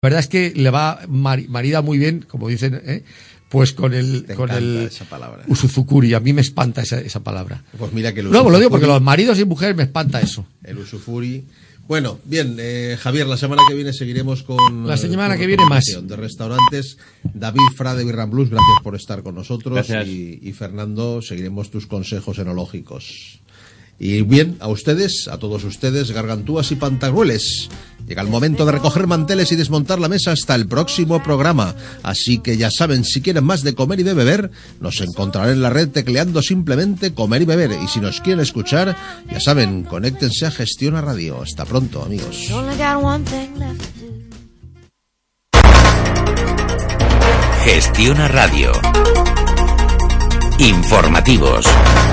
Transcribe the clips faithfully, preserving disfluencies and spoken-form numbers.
La verdad es que le va mar, marida muy bien, como dicen, ¿eh? Pues con el Te con el esa palabra. usufrucuri. A mí me espanta esa, esa palabra. Pues mira que el Luego lo digo porque los maridos y mujeres me espanta eso. El usufrucuri. Bueno, bien, eh, Javier, la semana que viene seguiremos con la semana eh, que viene más de restaurantes. David Fra de Birran Blues, gracias por estar con nosotros. Y, y Fernando, seguiremos tus consejos enológicos. Y bien, a ustedes, a todos ustedes, gargantúas y pantagrueles. Llega el momento de recoger manteles y desmontar la mesa hasta el próximo programa. Así que ya saben, si quieren más de comer y de beber, nos encontrarán en la red tecleando simplemente comer y beber. Y si nos quieren escuchar, ya saben, conéctense a Gestiona Radio. Hasta pronto, amigos. Gestiona Radio. Informativos.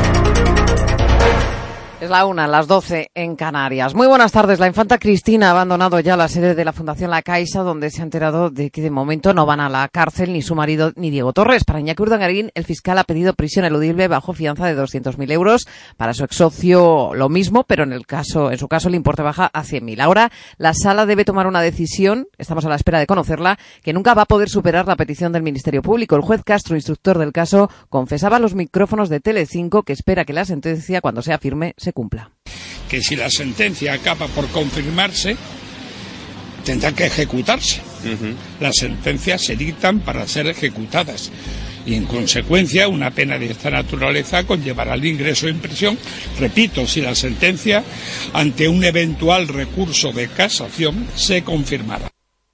Es la una, las doce en Canarias. Muy buenas tardes. La infanta Cristina ha abandonado ya la sede de la Fundación La Caixa, donde se ha enterado de que de momento no van a la cárcel ni su marido ni Diego Torres. Para Iñaki Urdangarín, el fiscal ha pedido prisión eludible bajo fianza de doscientos mil euros. Para su ex socio lo mismo, pero en el caso, en su caso el importe baja a cien mil. Ahora la sala debe tomar una decisión, estamos a la espera de conocerla, que nunca va a poder superar la petición del Ministerio Público. El juez Castro, instructor del caso, confesaba a los micrófonos de Telecinco que espera que la sentencia, cuando sea firme, se cumpla. Que si la sentencia acaba por confirmarse, tendrá que ejecutarse. Uh-huh. Las sentencias se dictan para ser ejecutadas y, en consecuencia, una pena de esta naturaleza conllevará el ingreso en prisión, repito, si la sentencia, ante un eventual recurso de casación, se confirmará.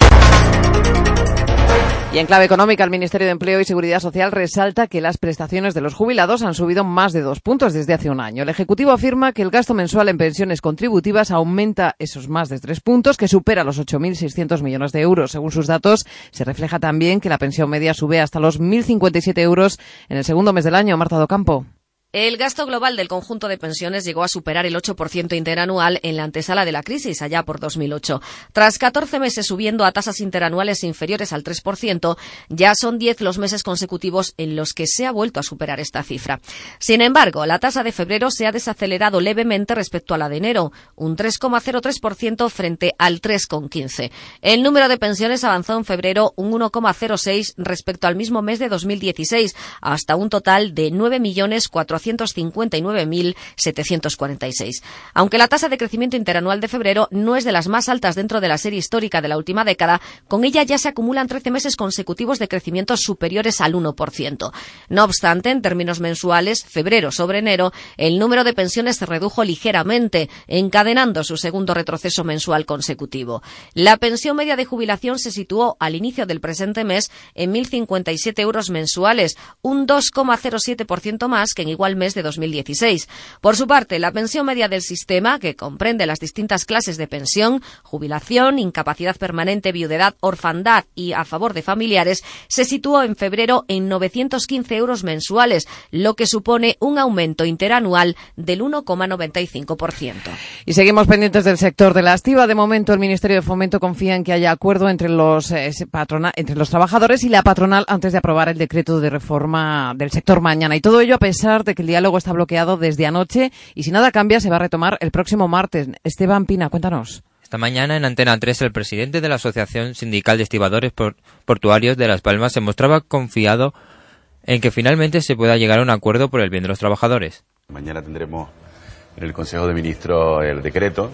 Y en clave económica, el Ministerio de Empleo y Seguridad Social resalta que las prestaciones de los jubilados han subido más de dos puntos desde hace un año. El Ejecutivo afirma que el gasto mensual en pensiones contributivas aumenta esos más de tres puntos, que supera los ocho mil seiscientos millones de euros. Según sus datos, se refleja también que la pensión media sube hasta los mil cincuenta y siete euros en el segundo mes del año. Marta Docampo. El gasto global del conjunto de pensiones llegó a superar el ocho por ciento interanual en la antesala de la crisis, allá por dos mil ocho. Tras catorce meses subiendo a tasas interanuales inferiores al tres por ciento, ya son diez los meses consecutivos en los que se ha vuelto a superar esta cifra. Sin embargo, la tasa de febrero se ha desacelerado levemente respecto a la de enero, un tres coma cero tres por ciento frente al tres coma quince por ciento. El número de pensiones avanzó en febrero un uno coma cero seis por ciento respecto al mismo mes de dos mil dieciséis, hasta un total de nueve millones cuatrocientos cincuenta y nueve mil setecientos cuarenta y seis. Aunque la tasa de crecimiento interanual de febrero no es de las más altas dentro de la serie histórica de la última década, con ella ya se acumulan trece meses consecutivos de crecimientos superiores al uno por ciento. No obstante, en términos mensuales, febrero sobre enero, el número de pensiones se redujo ligeramente, encadenando su segundo retroceso mensual consecutivo. La pensión media de jubilación se situó al inicio del presente mes en mil cincuenta y siete euros mensuales, un dos coma cero siete por ciento más que en igual mes de dos mil dieciséis. Por su parte, la pensión media del sistema, que comprende las distintas clases de pensión, jubilación, incapacidad permanente, viudedad, orfandad y a favor de familiares, se situó en febrero en novecientos quince euros mensuales, lo que supone un aumento interanual del uno coma noventa y cinco por ciento. Y seguimos pendientes del sector de la estiba. De momento, el Ministerio de Fomento confía en que haya acuerdo entre los, eh, patrona, entre los trabajadores y la patronal antes de aprobar el decreto de reforma del sector mañana. Y todo ello a pesar de que el diálogo está bloqueado desde anoche y si nada cambia se va a retomar el próximo martes. Esteban Pina, cuéntanos. Esta mañana en Antena tres el presidente de la Asociación Sindical de Estibadores Portuarios de Las Palmas se mostraba confiado en que finalmente se pueda llegar a un acuerdo por el bien de los trabajadores. Mañana tendremos en el Consejo de Ministros el decreto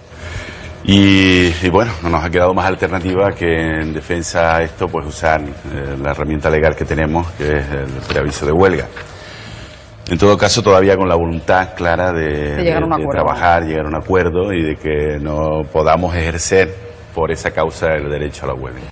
y, y bueno, no nos ha quedado más alternativa que en defensa a esto pues usar eh, la herramienta legal que tenemos, que es el preaviso de huelga. En todo caso, todavía con la voluntad clara de, de, llegar a un de, de trabajar, llegar a un acuerdo y de que no podamos ejercer por esa causa el derecho a la huelga.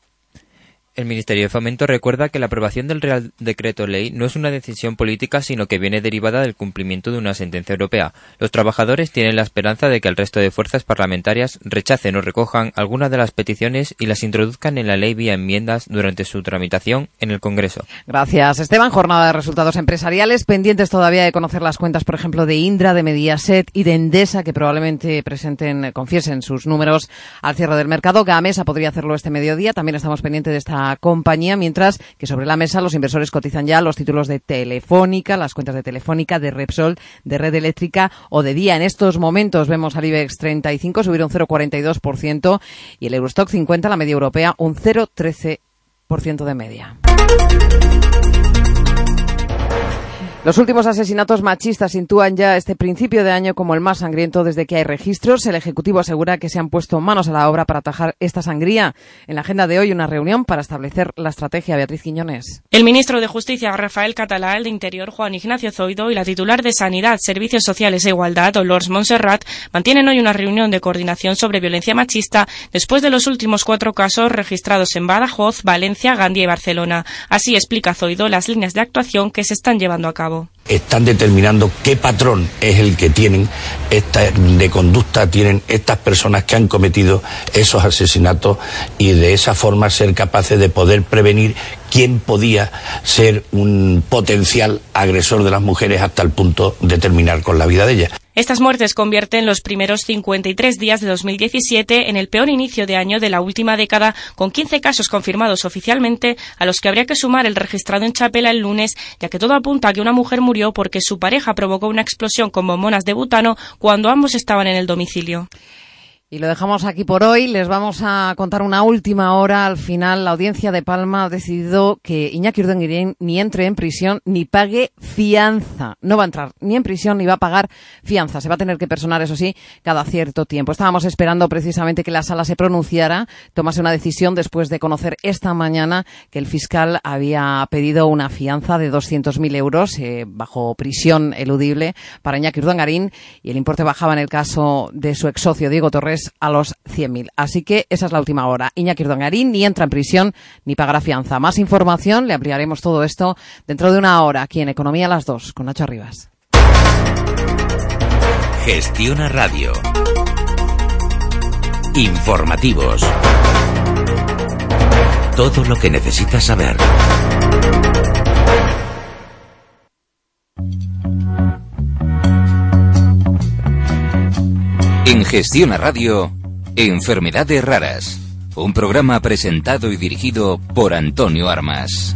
El Ministerio de Fomento recuerda que la aprobación del Real Decreto Ley no es una decisión política, sino que viene derivada del cumplimiento de una sentencia europea. Los trabajadores tienen la esperanza de que el resto de fuerzas parlamentarias rechacen o recojan algunas de las peticiones y las introduzcan en la ley vía enmiendas durante su tramitación en el Congreso. Gracias, Esteban. Jornada de resultados empresariales. Pendientes todavía de conocer las cuentas, por ejemplo, de Indra, de Mediaset y de Endesa, que probablemente presenten, confiesen sus números al cierre del mercado. Gamesa podría hacerlo este mediodía. También estamos pendientes de esta la compañía, mientras que sobre la mesa los inversores cotizan ya los títulos de Telefónica, las cuentas de Telefónica, de Repsol, de Red Eléctrica o de Día. En estos momentos vemos al IBEX treinta y cinco subir un cero coma cuarenta y dos por ciento y el Eurostock cincuenta, la media europea, un cero coma trece por ciento de media. Los últimos asesinatos machistas sitúan ya este principio de año como el más sangriento desde que hay registros. El Ejecutivo asegura que se han puesto manos a la obra para atajar esta sangría. En la agenda de hoy, una reunión para establecer la estrategia. Beatriz Quiñones. El ministro de Justicia, Rafael Catalá, el de Interior, Juan Ignacio Zoido, y la titular de Sanidad, Servicios Sociales e Igualdad, Dolors Montserrat, mantienen hoy una reunión de coordinación sobre violencia machista después de los últimos cuatro casos registrados en Badajoz, Valencia, Gandía y Barcelona. Así explica Zoido las líneas de actuación que se están llevando a cabo. Están determinando qué patrón es el que tienen esta, de conducta tienen estas personas que han cometido esos asesinatos y de esa forma ser capaces de poder prevenir quién podía ser un potencial agresor de las mujeres hasta el punto de terminar con la vida de ellas. Estas muertes convierten los primeros cincuenta y tres días de dos mil diecisiete en el peor inicio de año de la última década, con quince casos confirmados oficialmente, a los que habría que sumar el registrado en Chapela el lunes, ya que todo apunta a que una mujer murió porque su pareja provocó una explosión con bombonas de butano cuando ambos estaban en el domicilio. Y lo dejamos aquí por hoy. Les vamos a contar una última hora. Al final, la Audiencia de Palma ha decidido que Iñaki Urdangarín ni entre en prisión ni pague fianza. No va a entrar ni en prisión ni va a pagar fianza. Se va a tener que personar, eso sí, cada cierto tiempo. Estábamos esperando precisamente que la sala se pronunciara, tomase una decisión después de conocer esta mañana que el fiscal había pedido una fianza de doscientos mil euros eh, bajo prisión eludible para Iñaki Urdangarín, y el importe bajaba en el caso de su ex socio Diego Torres a los cien mil. Así que esa es la última hora. Iñaki Urdangarín ni entra en prisión ni pagará fianza. Más información, le ampliaremos todo esto dentro de una hora aquí en Economía a las dos con Nacho Arribas. Gestiona Radio. Informativos. Todo lo que necesitas saber. En Gestiona Radio, Enfermedades Raras, un programa presentado y dirigido por Antonio Armas.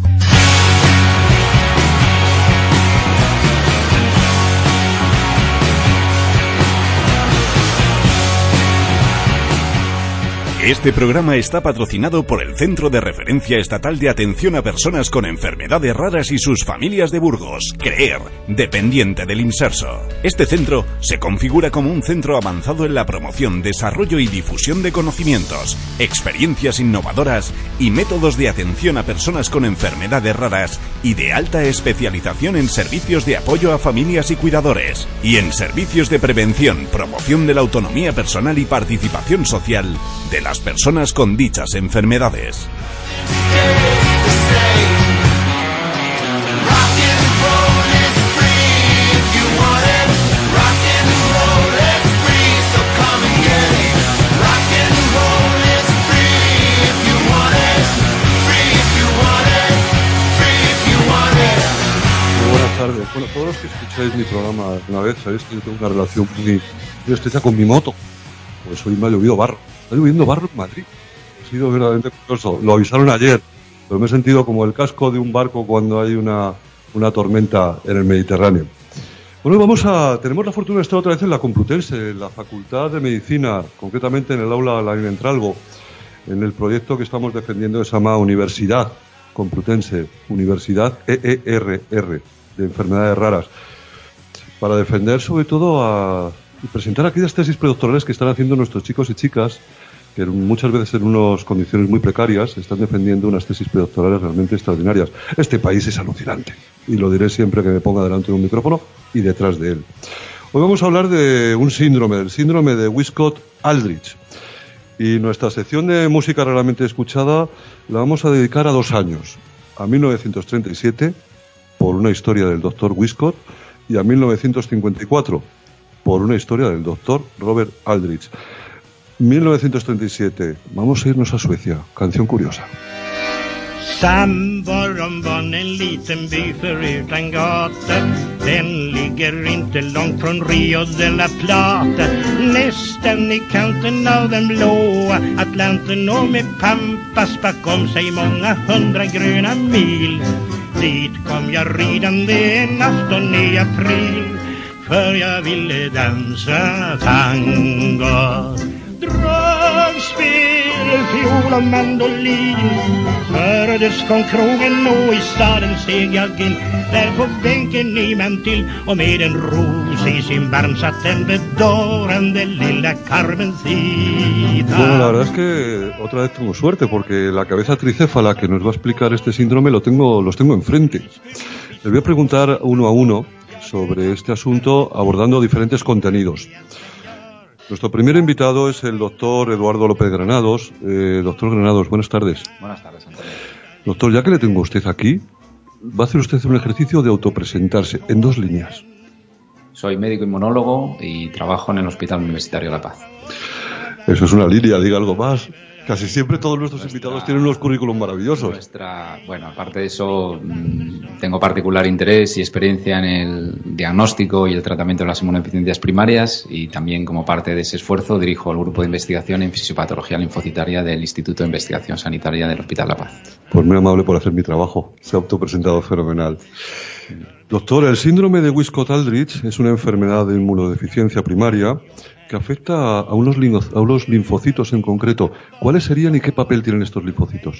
Este programa está patrocinado por el Centro de Referencia Estatal de Atención a Personas con Enfermedades Raras y sus familias de Burgos, CREER, dependiente del Inserso. Este centro se configura como un centro avanzado en la promoción, desarrollo y difusión de conocimientos, experiencias innovadoras y métodos de atención a personas con enfermedades raras y de alta especialización en servicios de apoyo a familias y cuidadores, y en servicios de prevención, promoción de la autonomía personal y participación social de las personas con dichas enfermedades. Buenas tardes. Bueno, todos los que escucháis mi programa una vez sabéis que yo tengo una relación muy, muy estrecha con mi moto, pues hoy me ha llovido barro. Está lloviendo barro en Madrid. Ha sido verdaderamente curioso. Lo avisaron ayer, pero me he sentido como el casco de un barco cuando hay una, una tormenta en el Mediterráneo. Bueno, vamos a, tenemos la fortuna de estar otra vez en la Complutense, en la Facultad de Medicina, concretamente en el aula Laín Entralgo, en el proyecto que estamos defendiendo que se llama Universidad Complutense, Universidad E E R R, de enfermedades raras, para defender sobre todo a... y presentar aquellas tesis predoctorales que están haciendo nuestros chicos y chicas, que muchas veces en unas condiciones muy precarias están defendiendo unas tesis predoctorales realmente extraordinarias. Este país es alucinante, y lo diré siempre que me ponga delante de un micrófono y detrás de él. Hoy vamos a hablar de un síndrome, el síndrome de Wiskott-Aldrich. Y nuestra sección de música raramente escuchada la vamos a dedicar a dos años, a mil novecientos treinta y siete, por una historia del doctor Wiskott, y a mil novecientos cincuenta y cuatro, por una historia del doctor Robert Aldrich. mil novecientos treinta y siete. Vamos a irnos a Suecia. Canción curiosa. Sam var om var en liten by för utan gata. Den ligger inte långt från Rio de la Plata, nästan i kanten av den blåa Atlanten, och med Pampas bakom sig många hundra gröna mil. Dit kom jag ridande en afton i april, för jag ville dansa tango. Dragspel, fiol och mandolin fördes från krogen och i staden steg jag in. Där på bänken i mantill och med en ros i sin barm satt den bedårande lilla Carmencita. Bueno, la verdad es que otra vez tengo suerte porque la cabeza tricéfala que nos va a explicar este síndrome lo tengo, los tengo enfrente. Les voy a preguntar uno a uno sobre este asunto abordando diferentes contenidos. Nuestro primer invitado es el doctor Eduardo López Granados. Eh, doctor Granados, buenas tardes. Buenas tardes, Antonio. Doctor, ya que le tengo a usted aquí, va a hacer usted un ejercicio de autopresentarse en dos líneas. Soy médico inmunólogo y trabajo en el Hospital Universitario La Paz. Eso es una línea, diga algo más. Casi siempre todos nuestros nuestra, invitados tienen unos currículum maravillosos. Nuestra, bueno, aparte de eso, tengo particular interés y experiencia en el diagnóstico y el tratamiento de las inmunodeficiencias primarias, y también como parte de ese esfuerzo dirijo el grupo de investigación en fisiopatología linfocitaria del Instituto de Investigación Sanitaria del Hospital La Paz. Pues muy amable por hacer mi trabajo. Se ha autopresentado fenomenal. Doctor, el síndrome de Wiskott-Aldrich es una enfermedad de inmunodeficiencia primaria que afecta a unos, a unos linfocitos en concreto. ¿Cuáles serían y qué papel tienen estos linfocitos?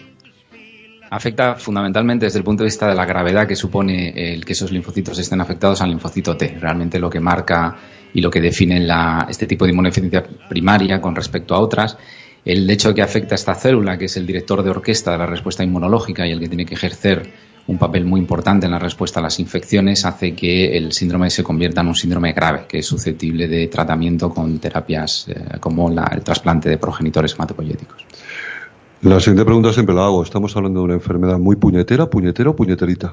Afecta fundamentalmente desde el punto de vista de la gravedad que supone el que esos linfocitos estén afectados al linfocito T. Realmente lo que marca y lo que define la, este tipo de inmunodeficiencia primaria con respecto a otras, el hecho de que afecta a esta célula, que es el director de orquesta de la respuesta inmunológica y el que tiene que ejercer un papel muy importante en la respuesta a las infecciones, hace que el síndrome se convierta en un síndrome grave, que es susceptible de tratamiento con terapias eh, como la, el trasplante de progenitores hematopoyéticos. La siguiente pregunta siempre la hago. ¿Estamos hablando de una enfermedad muy puñetera, puñetera o puñeterita?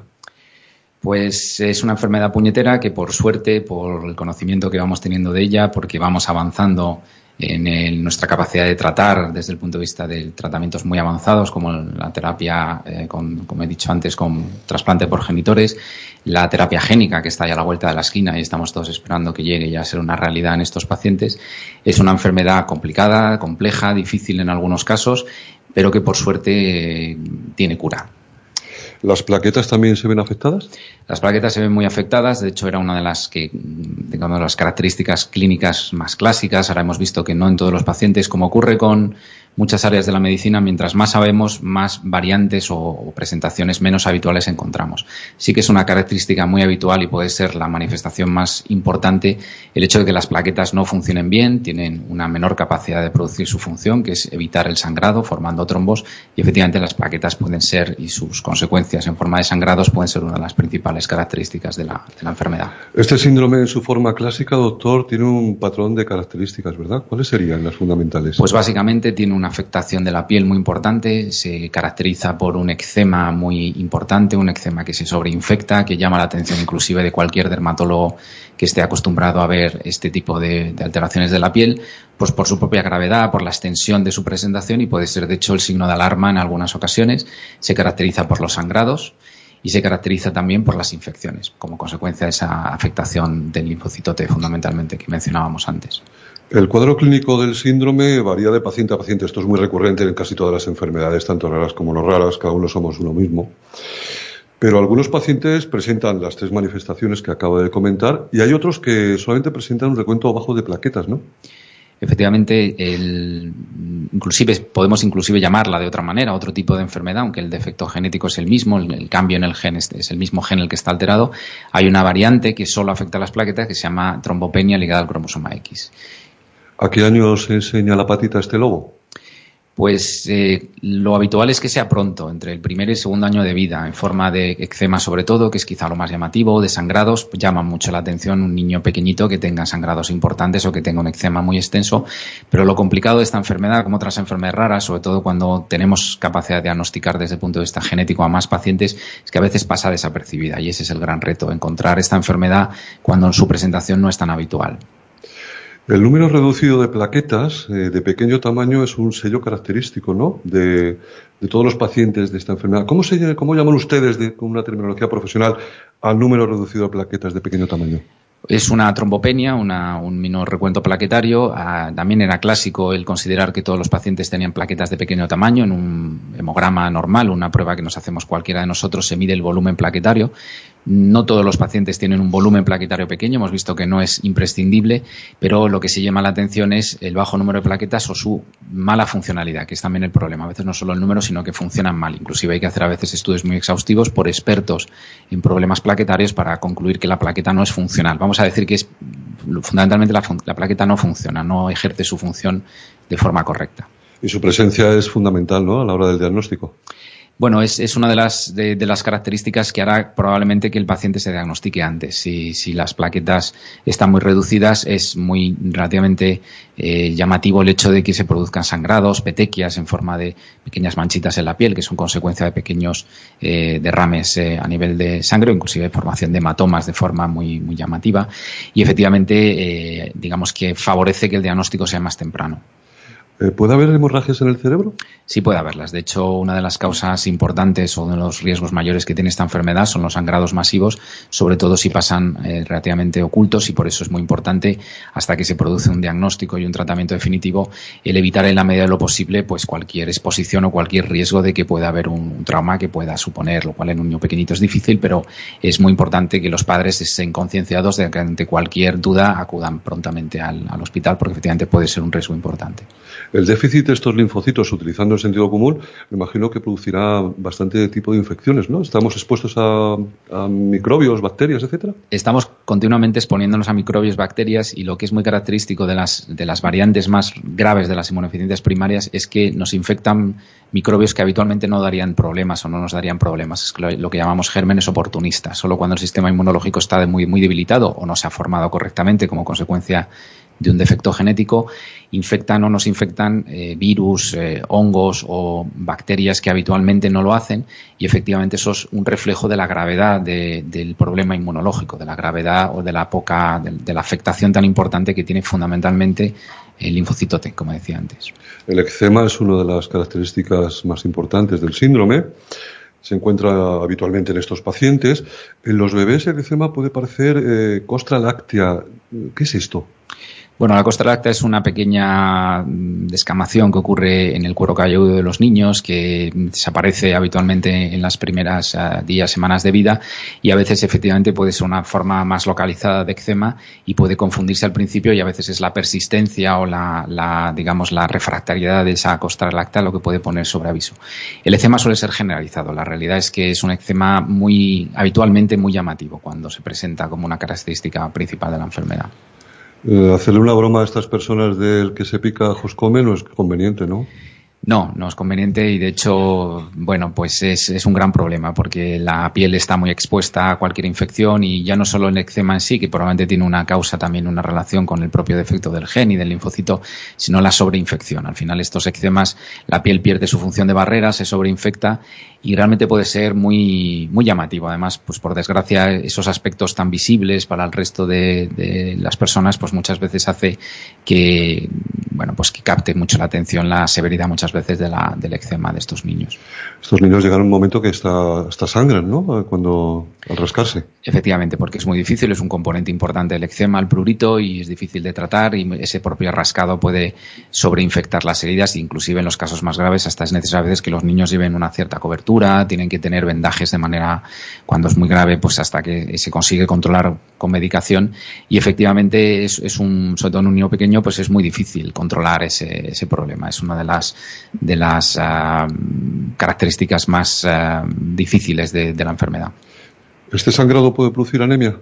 Pues es una enfermedad puñetera que, por suerte, por el conocimiento que vamos teniendo de ella, porque vamos avanzando en el, nuestra capacidad de tratar desde el punto de vista de tratamientos muy avanzados como la terapia, eh, con, como he dicho antes, con trasplante de progenitores, la terapia génica, que está ya a la vuelta de la esquina y estamos todos esperando que llegue ya a ser una realidad en estos pacientes. Es una enfermedad complicada, compleja, difícil en algunos casos, pero que por suerte eh, tiene cura. ¿Las plaquetas también se ven afectadas? Las plaquetas se ven muy afectadas. De hecho, era una de las que, digamos, las características clínicas más clásicas. Ahora hemos visto que no en todos los pacientes, como ocurre con muchas áreas de la medicina, mientras más sabemos, más variantes o, o presentaciones menos habituales encontramos. Sí que es una característica muy habitual y puede ser la manifestación más importante el hecho de que las plaquetas no funcionen bien, tienen una menor capacidad de producir su función, que es evitar el sangrado formando trombos, y efectivamente las plaquetas pueden ser, y sus consecuencias en forma de sangrados pueden ser una de las principales características de la, de la enfermedad. Este síndrome en su forma clásica, doctor, tiene un patrón de características, ¿verdad? ¿Cuáles serían las fundamentales? Pues básicamente tiene una afectación de la piel muy importante, se caracteriza por un eczema muy importante, un eczema que se sobreinfecta, que llama la atención inclusive de cualquier dermatólogo que esté acostumbrado a ver este tipo de, de alteraciones de la piel, pues por su propia gravedad, por la extensión de su presentación, y puede ser de hecho el signo de alarma en algunas ocasiones. Se caracteriza por los sangrados y se caracteriza también por las infecciones, como consecuencia de esa afectación del linfocito T fundamentalmente que mencionábamos antes. El cuadro clínico del síndrome varía de paciente a paciente. Esto es muy recurrente en casi todas las enfermedades, tanto raras como no raras, cada uno somos uno mismo. Pero algunos pacientes presentan las tres manifestaciones que acabo de comentar y hay otros que solamente presentan un recuento bajo de plaquetas, ¿no? Efectivamente, el, inclusive podemos inclusive llamarla de otra manera, otro tipo de enfermedad, aunque el defecto genético es el mismo, el, el cambio en el gen es, es el mismo gen el que está alterado. Hay una variante que solo afecta a las plaquetas que se llama trombopenia ligada al cromosoma X. ¿A qué año se enseña la patita a este lobo? Pues eh, lo habitual es que sea pronto, entre el primer y el segundo año de vida, en forma de eczema sobre todo, que es quizá lo más llamativo, de sangrados. Llama mucho la atención un niño pequeñito que tenga sangrados importantes o que tenga un eczema muy extenso, pero lo complicado de esta enfermedad, como otras enfermedades raras, sobre todo cuando tenemos capacidad de diagnosticar desde el punto de vista genético a más pacientes, es que a veces pasa desapercibida, y ese es el gran reto, encontrar esta enfermedad cuando en su presentación no es tan habitual. El número reducido de plaquetas eh, de pequeño tamaño es un sello característico, ¿no?, de, de todos los pacientes de esta enfermedad. ¿Cómo, se, cómo llaman ustedes, de, con una terminología profesional, al número reducido de plaquetas de pequeño tamaño? Es una trombopenia, una, un menor recuento plaquetario. Ah, también era clásico el considerar que todos los pacientes tenían plaquetas de pequeño tamaño. En un hemograma normal, una prueba que nos hacemos cualquiera de nosotros, se mide el volumen plaquetario. No todos los pacientes tienen un volumen plaquetario pequeño, hemos visto que no es imprescindible, pero lo que sí llama la atención es el bajo número de plaquetas o su mala funcionalidad, que es también el problema. A veces no solo el número, sino que funcionan mal. Inclusive hay que hacer a veces estudios muy exhaustivos por expertos en problemas plaquetarios para concluir que la plaqueta no es funcional. Vamos a decir que es fundamentalmente la, la plaqueta no funciona, no ejerce su función de forma correcta. Y su presencia es fundamental, ¿no?, a la hora del diagnóstico. Bueno, es, es una de las, de, de las características que hará probablemente que el paciente se diagnostique antes. Si, si las plaquetas están muy reducidas, es muy relativamente eh, llamativo el hecho de que se produzcan sangrados, petequias en forma de pequeñas manchitas en la piel, que son consecuencia de pequeños eh, derrames eh, a nivel de sangre, o inclusive formación de hematomas de forma muy, muy llamativa. Y efectivamente, eh, digamos que favorece que el diagnóstico sea más temprano. ¿Puede haber hemorragias en el cerebro? Sí, puede haberlas. De hecho, una de las causas importantes o de los riesgos mayores que tiene esta enfermedad son los sangrados masivos, sobre todo si pasan eh, relativamente ocultos, y por eso es muy importante, hasta que se produce un diagnóstico y un tratamiento definitivo, el evitar en la medida de lo posible pues cualquier exposición o cualquier riesgo de que pueda haber un, un trauma que pueda suponer, lo cual en un niño pequeñito es difícil, pero es muy importante que los padres estén concienciados de que ante cualquier duda acudan prontamente al, al hospital, porque efectivamente puede ser un riesgo importante. El déficit de estos linfocitos, utilizando el sentido común, me imagino que producirá bastante tipo de infecciones, ¿no? ¿Estamos expuestos a, a microbios, bacterias, etcétera? Estamos continuamente exponiéndonos a microbios, bacterias, y lo que es muy característico de las, de las variantes más graves de las inmunodeficiencias primarias es que nos infectan microbios que habitualmente no darían problemas o no nos darían problemas. Es lo, lo que llamamos gérmenes oportunistas. Solo cuando el sistema inmunológico está muy, muy debilitado o no se ha formado correctamente como consecuencia de un defecto genético, infectan o nos infectan eh, virus, eh, hongos o bacterias que habitualmente no lo hacen, y efectivamente eso es un reflejo de la gravedad de, del problema inmunológico, de la gravedad o de la poca, de, de la afectación tan importante que tiene fundamentalmente el linfocito T, como decía antes. El eczema es una de las características más importantes del síndrome. Se encuentra habitualmente en estos pacientes. En los bebés el eczema puede parecer eh, costra láctea. ¿Qué es esto? Bueno, la costra láctea es una pequeña descamación que ocurre en el cuero cabelludo de los niños, que desaparece habitualmente en las primeras uh, días, semanas de vida, y a veces efectivamente puede ser una forma más localizada de eczema y puede confundirse al principio, y a veces es la persistencia o la, la digamos, la refractariedad de esa costra láctea lo que puede poner sobre aviso. El eczema suele ser generalizado. La realidad es que es un eczema muy, habitualmente muy llamativo cuando se presenta como una característica principal de la enfermedad. Eh, hacerle una broma a estas personas del que se pica ajos come no es conveniente, ¿no? No, no es conveniente, y de hecho, bueno, pues es, es un gran problema porque la piel está muy expuesta a cualquier infección, y ya no solo el eczema en sí, que probablemente tiene una causa también, una relación con el propio defecto del gen y del linfocito, sino la sobreinfección. Al final estos eczemas, la piel pierde su función de barrera, se sobreinfecta, y realmente puede ser muy, muy llamativo. Además, pues por desgracia, esos aspectos tan visibles para el resto de, de las personas, pues muchas veces hace que, bueno, pues que capte mucho la atención la severidad muchas veces de la, del eczema de estos niños. Estos niños llegan a un momento que está, hasta sangran, ¿no?, cuando al rascarse. Efectivamente, porque es muy difícil, es un componente importante del eczema, el prurito, y es difícil de tratar, y ese propio rascado puede sobreinfectar las heridas, e inclusive en los casos más graves hasta es necesario a veces que los niños lleven una cierta cobertura, tienen que tener vendajes de manera, cuando es muy grave, pues hasta que se consigue controlar con medicación, y efectivamente es, es un, sobre todo en un niño pequeño, pues es muy difícil controlar ese, ese problema. Es una de las de las uh, características más uh, difíciles de, de la enfermedad. ¿Este sangrado puede producir anemia?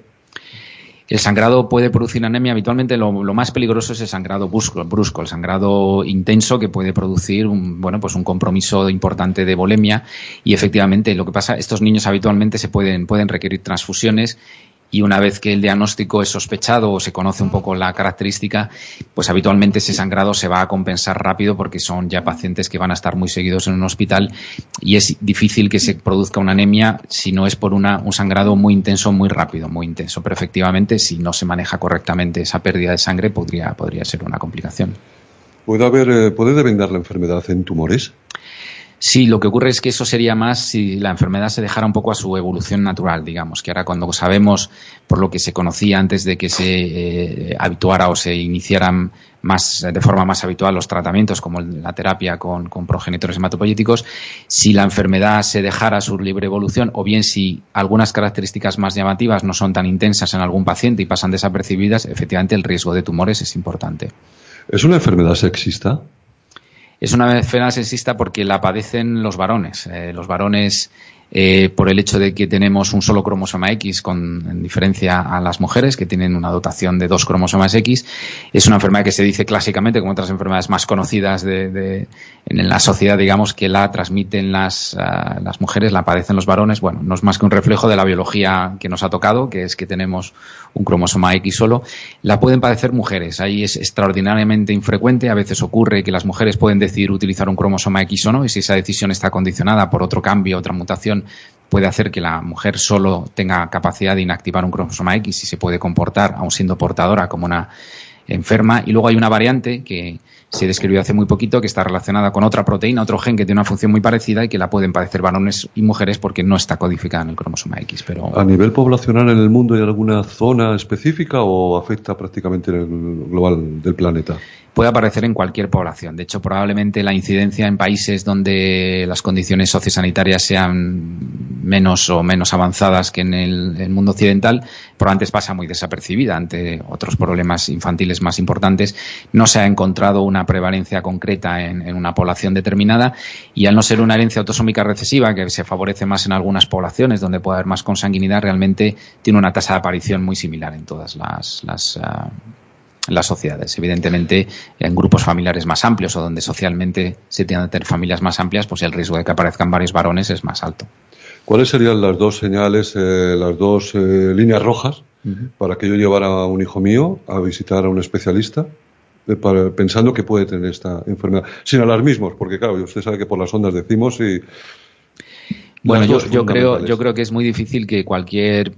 El sangrado puede producir anemia. Habitualmente lo, lo más peligroso es el sangrado brusco, brusco, el sangrado intenso, que puede producir un, bueno, pues un compromiso importante de volemia, y efectivamente lo que pasa, estos niños habitualmente se pueden, pueden requerir transfusiones, y una vez que el diagnóstico es sospechado o se conoce un poco la característica, pues habitualmente ese sangrado se va a compensar rápido porque son ya pacientes que van a estar muy seguidos en un hospital y es difícil que se produzca una anemia si no es por una, un sangrado muy intenso, muy rápido, muy intenso. Pero efectivamente, si no se maneja correctamente esa pérdida de sangre, podría, podría ser una complicación. ¿Puede haber, eh, puede devengar la enfermedad en tumores? Sí, lo que ocurre es que eso sería más si la enfermedad se dejara un poco a su evolución natural, digamos, que ahora cuando sabemos por lo que se conocía antes de que se eh, habituara o se iniciaran más de forma más habitual los tratamientos como la terapia con, con progenitores hematopoyéticos, si la enfermedad se dejara a su libre evolución o bien si algunas características más llamativas no son tan intensas en algún paciente y pasan desapercibidas, efectivamente el riesgo de tumores es importante. ¿Es una enfermedad sexista? Es una enfermedad sexista porque la padecen los varones. Eh, los varones, eh, por el hecho de que tenemos un solo cromosoma X, con, en diferencia a las mujeres, que tienen una dotación de dos cromosomas X, es una enfermedad que se dice clásicamente, como otras enfermedades más conocidas de, de, en la sociedad, digamos, que la transmiten las, uh, las mujeres, la padecen los varones. Bueno, no es más que un reflejo de la biología que nos ha tocado, que es que tenemos un cromosoma X solo. La pueden padecer mujeres. Ahí es extraordinariamente infrecuente. A veces ocurre que las mujeres pueden decidir utilizar un cromosoma X o no, y si esa decisión está condicionada por otro cambio, otra mutación, puede hacer que la mujer solo tenga capacidad de inactivar un cromosoma X y se puede comportar, aun siendo portadora, como una enferma. Y luego hay una variante que se describió hace muy poquito que está relacionada con otra proteína, otro gen que tiene una función muy parecida y que la pueden padecer varones y mujeres porque no está codificada en el cromosoma X. Pero ¿a nivel poblacional en el mundo hay alguna zona específica o afecta prácticamente en el global del planeta? Puede aparecer en cualquier población. De hecho, probablemente la incidencia en países donde las condiciones sociosanitarias sean menos o menos avanzadas que en el, el mundo occidental, por antes pasa muy desapercibida ante otros problemas infantiles más importantes. No se ha encontrado una prevalencia concreta en, en una población determinada y al no ser una herencia autosómica recesiva, que se favorece más en algunas poblaciones donde puede haber más consanguinidad, realmente tiene una tasa de aparición muy similar en todas las, las uh, las sociedades. Evidentemente, en grupos familiares más amplios o donde socialmente se tienden a tener familias más amplias, pues el riesgo de que aparezcan varios varones es más alto. ¿Cuáles serían las dos señales, eh, las dos eh, líneas rojas uh-huh. para que yo llevara a un hijo mío a visitar a un especialista eh, para, pensando que puede tener esta enfermedad? Sin alarmismos, porque claro, usted sabe que por las ondas decimos y... Bueno, yo, yo creo, yo creo que es muy difícil que cualquier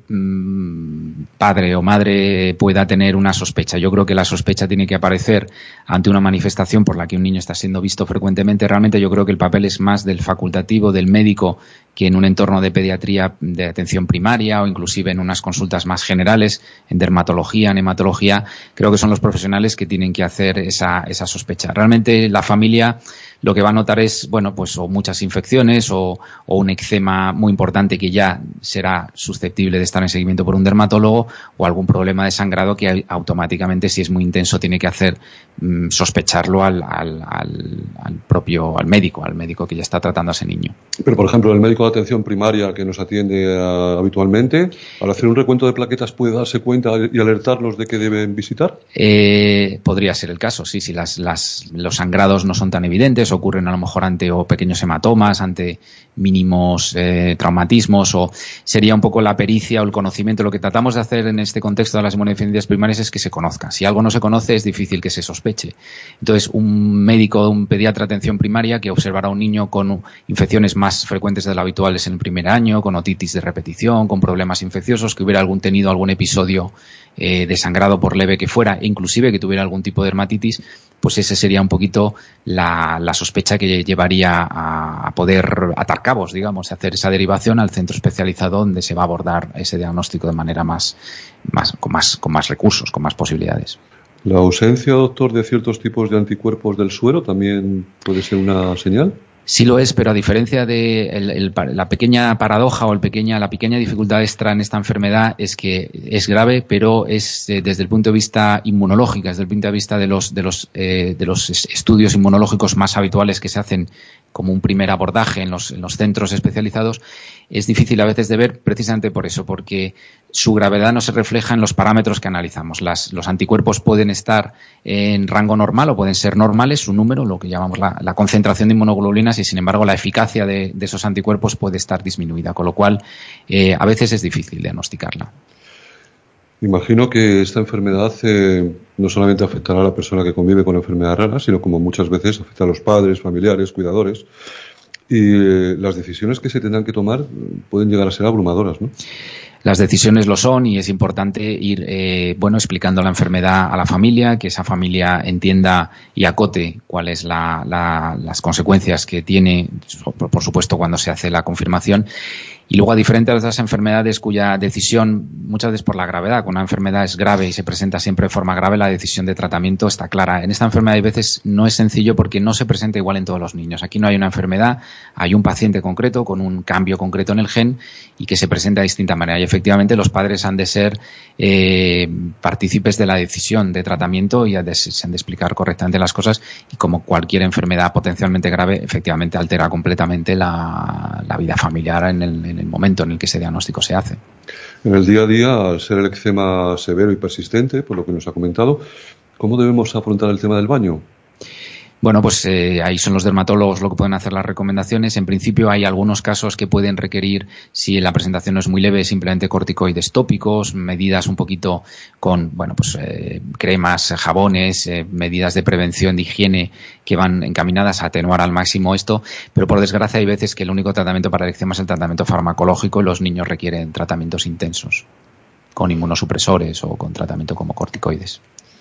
mmm, padre o madre pueda tener una sospecha. Yo creo que la sospecha tiene que aparecer ante una manifestación por la que un niño está siendo visto frecuentemente. Realmente yo creo que el papel es más del facultativo, del médico, que en un entorno de pediatría de atención primaria o inclusive en unas consultas más generales, en dermatología, en hematología, creo que son los profesionales que tienen que hacer esa, esa sospecha. Realmente la familia lo que va a notar es, bueno, pues o muchas infecciones o, o un eczema muy importante que ya será susceptible de estar en seguimiento por un dermatólogo o algún problema de sangrado que automáticamente, si es muy intenso, tiene que hacer mmm, sospecharlo al, al, al, al propio, al médico, al médico que ya está tratando a ese niño. Pero, por ejemplo, el médico de atención primaria que nos atiende uh, habitualmente, al hacer un recuento de plaquetas, ¿puede darse cuenta y alertarlos de que deben visitar? Eh, podría ser el caso, sí, si las, las, los sangrados no son tan evidentes, ocurren a lo mejor ante o pequeños hematomas, ante mínimos eh, traumatismos, o sería un poco la pericia o el conocimiento. Lo que tratamos de hacer en este contexto de las inmunodeficiencias primarias es que se conozca. Si algo no se conoce, es difícil que se sospeche. Entonces, un médico, un pediatra de atención primaria que observará a un niño con infecciones más frecuentes de lo habituales en el primer año, con otitis de repetición, con problemas infecciosos, que hubiera algún tenido algún episodio eh, de sangrado por leve que fuera, e inclusive que tuviera algún tipo de dermatitis, pues ese sería un poquito la, la sospecha que llevaría a, a poder atar cabos, digamos, hacer esa derivación al centro especializado donde se va a abordar ese diagnóstico de manera más, más, con más, con más recursos, con más posibilidades. ¿La ausencia, doctor, de ciertos tipos de anticuerpos del suero también puede ser una señal? Sí lo es, pero a diferencia de el, el, la pequeña paradoja o el pequeña, la pequeña dificultad extra en esta enfermedad es que es grave, pero es eh, desde el punto de vista inmunológico, desde el punto de vista de los de los eh, de los estudios inmunológicos más habituales que se hacen como un primer abordaje en los, en los centros especializados, es difícil a veces de ver precisamente por eso, porque su gravedad no se refleja en los parámetros que analizamos. Las, los anticuerpos pueden estar en rango normal o pueden ser normales, su número, lo que llamamos la, la concentración de inmunoglobulinas, y sin embargo la eficacia de, de esos anticuerpos puede estar disminuida, con lo cual eh, a veces es difícil diagnosticarla. Imagino que esta enfermedad eh, no solamente afectará a la persona que convive con enfermedades raras, sino como muchas veces afecta a los padres, familiares, cuidadores. Y eh, las decisiones que se tendrán que tomar pueden llegar a ser abrumadoras, ¿no? Las decisiones lo son y es importante ir eh, bueno explicando la enfermedad a la familia, que esa familia entienda y acote cuáles la, la, las consecuencias que tiene, por supuesto, cuando se hace la confirmación. Y luego, a diferentes de otras enfermedades cuya decisión, muchas veces por la gravedad, cuando una enfermedad es grave y se presenta siempre de forma grave, la decisión de tratamiento está clara. En esta enfermedad, a veces, no es sencillo porque no se presenta igual en todos los niños. Aquí no hay una enfermedad, hay un paciente concreto con un cambio concreto en el gen y que se presenta de distinta manera. Y efectivamente, los padres han de ser eh, partícipes de la decisión de tratamiento y han de, se han de explicar correctamente las cosas. Y como cualquier enfermedad potencialmente grave, efectivamente altera completamente la, la vida familiar en el en el momento en el que ese diagnóstico se hace. En el día a día, al ser el eczema severo y persistente, por lo que nos ha comentado, ¿cómo debemos afrontar el tema del baño? Bueno, pues eh, ahí son los dermatólogos lo que pueden hacer las recomendaciones. En principio hay algunos casos que pueden requerir, si la presentación no es muy leve, simplemente corticoides tópicos, medidas un poquito con, bueno, pues eh, cremas, jabones, eh, medidas de prevención, de higiene que van encaminadas a atenuar al máximo esto. Pero por desgracia hay veces que el único tratamiento para el eczema es el tratamiento farmacológico y los niños requieren tratamientos intensos con inmunosupresores o con tratamiento como corticoides.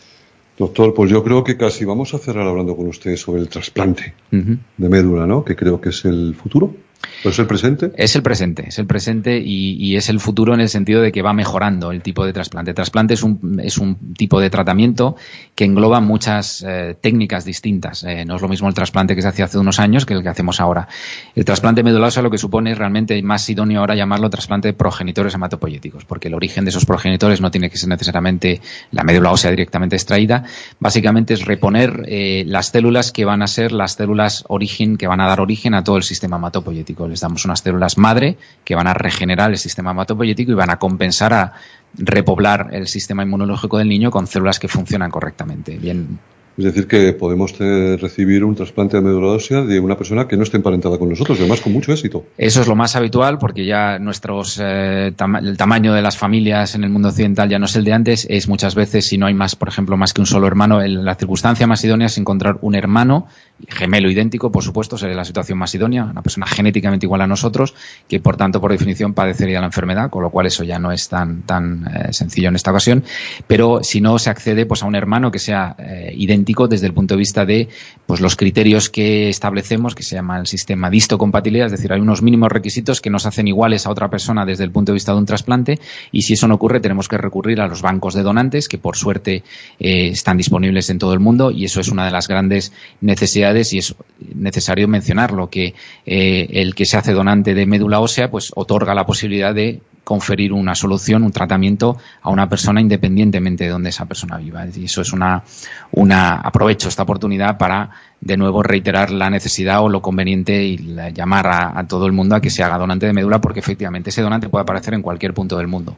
Doctor, pues yo creo que casi vamos a cerrar hablando con usted sobre el trasplante uh-huh. de médula, ¿no? Que creo que es el futuro. ¿O es el presente? Es el presente, es el presente y, y es el futuro en el sentido de que va mejorando el tipo de trasplante. El trasplante es un, es un tipo de tratamiento que engloba muchas eh, técnicas distintas. Eh, no es lo mismo el trasplante que se hacía hace unos años que el que hacemos ahora. El trasplante medular ósea lo que supone es realmente más idóneo ahora llamarlo trasplante de progenitores hematopoyéticos, porque el origen de esos progenitores no tiene que ser necesariamente la médula ósea directamente extraída. Básicamente es reponer eh, las células que van a ser las células origen, que van a dar origen a todo el sistema hematopoyético. Les damos unas células madre que van a regenerar el sistema hematopoyético y van a compensar a repoblar el sistema inmunológico del niño con células que funcionan correctamente. Bien. Es decir, que podemos tener, recibir un trasplante de médula ósea de una persona que no esté emparentada con nosotros, además con mucho éxito. Eso es lo más habitual, porque ya nuestros eh, tam- el tamaño de las familias en el mundo occidental ya no es el de antes. Es muchas veces, si no hay más, por ejemplo, más que un solo hermano, el, la circunstancia más idónea es encontrar un hermano gemelo idéntico, por supuesto, sería la situación más idónea, una persona genéticamente igual a nosotros, que por tanto, por definición, padecería la enfermedad, con lo cual eso ya no es tan tan eh, sencillo en esta ocasión. Pero si no se accede pues a un hermano que sea eh, idéntico desde el punto de vista de pues los criterios que establecemos, que se llama el sistema de histocompatibilidad, es decir, hay unos mínimos requisitos que nos hacen iguales a otra persona desde el punto de vista de un trasplante, y si eso no ocurre tenemos que recurrir a los bancos de donantes, que por suerte eh, están disponibles en todo el mundo, y eso es una de las grandes necesidades, y es necesario mencionarlo, que eh, el que se hace donante de médula ósea pues otorga la posibilidad de conferir una solución, un tratamiento a una persona independientemente de donde esa persona viva. Y eso es una, una, aprovecho esta oportunidad para de nuevo reiterar la necesidad o lo conveniente y la, llamar a, a todo el mundo a que se haga donante de médula, porque efectivamente ese donante puede aparecer en cualquier punto del mundo.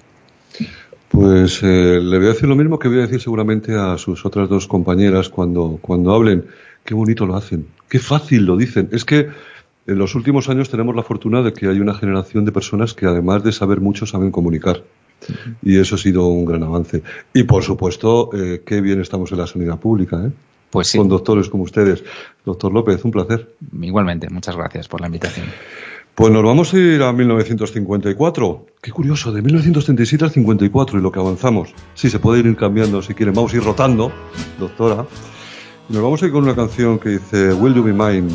Pues eh, le voy a decir lo mismo que voy a decir seguramente a sus otras dos compañeras cuando, cuando hablen. Qué bonito lo hacen, qué fácil lo dicen. Es que en los últimos años tenemos la fortuna de que hay una generación de personas que además de saber mucho saben comunicar. Uh-huh. Y eso ha sido un gran avance. Y por supuesto, eh, qué bien estamos en la sanidad pública, ¿eh? Pues sí. Con doctores como ustedes. Doctor López, un placer. Igualmente, muchas gracias por la invitación. Pues nos vamos a ir a mil novecientos cincuenta y cuatro. Qué curioso, de mil novecientos treinta y siete al cincuenta y cuatro y lo que avanzamos. Sí, se puede ir cambiando si quieren. Vamos a ir rotando, doctora. Y nos vamos a ir con una canción que dice Will You Be Mine.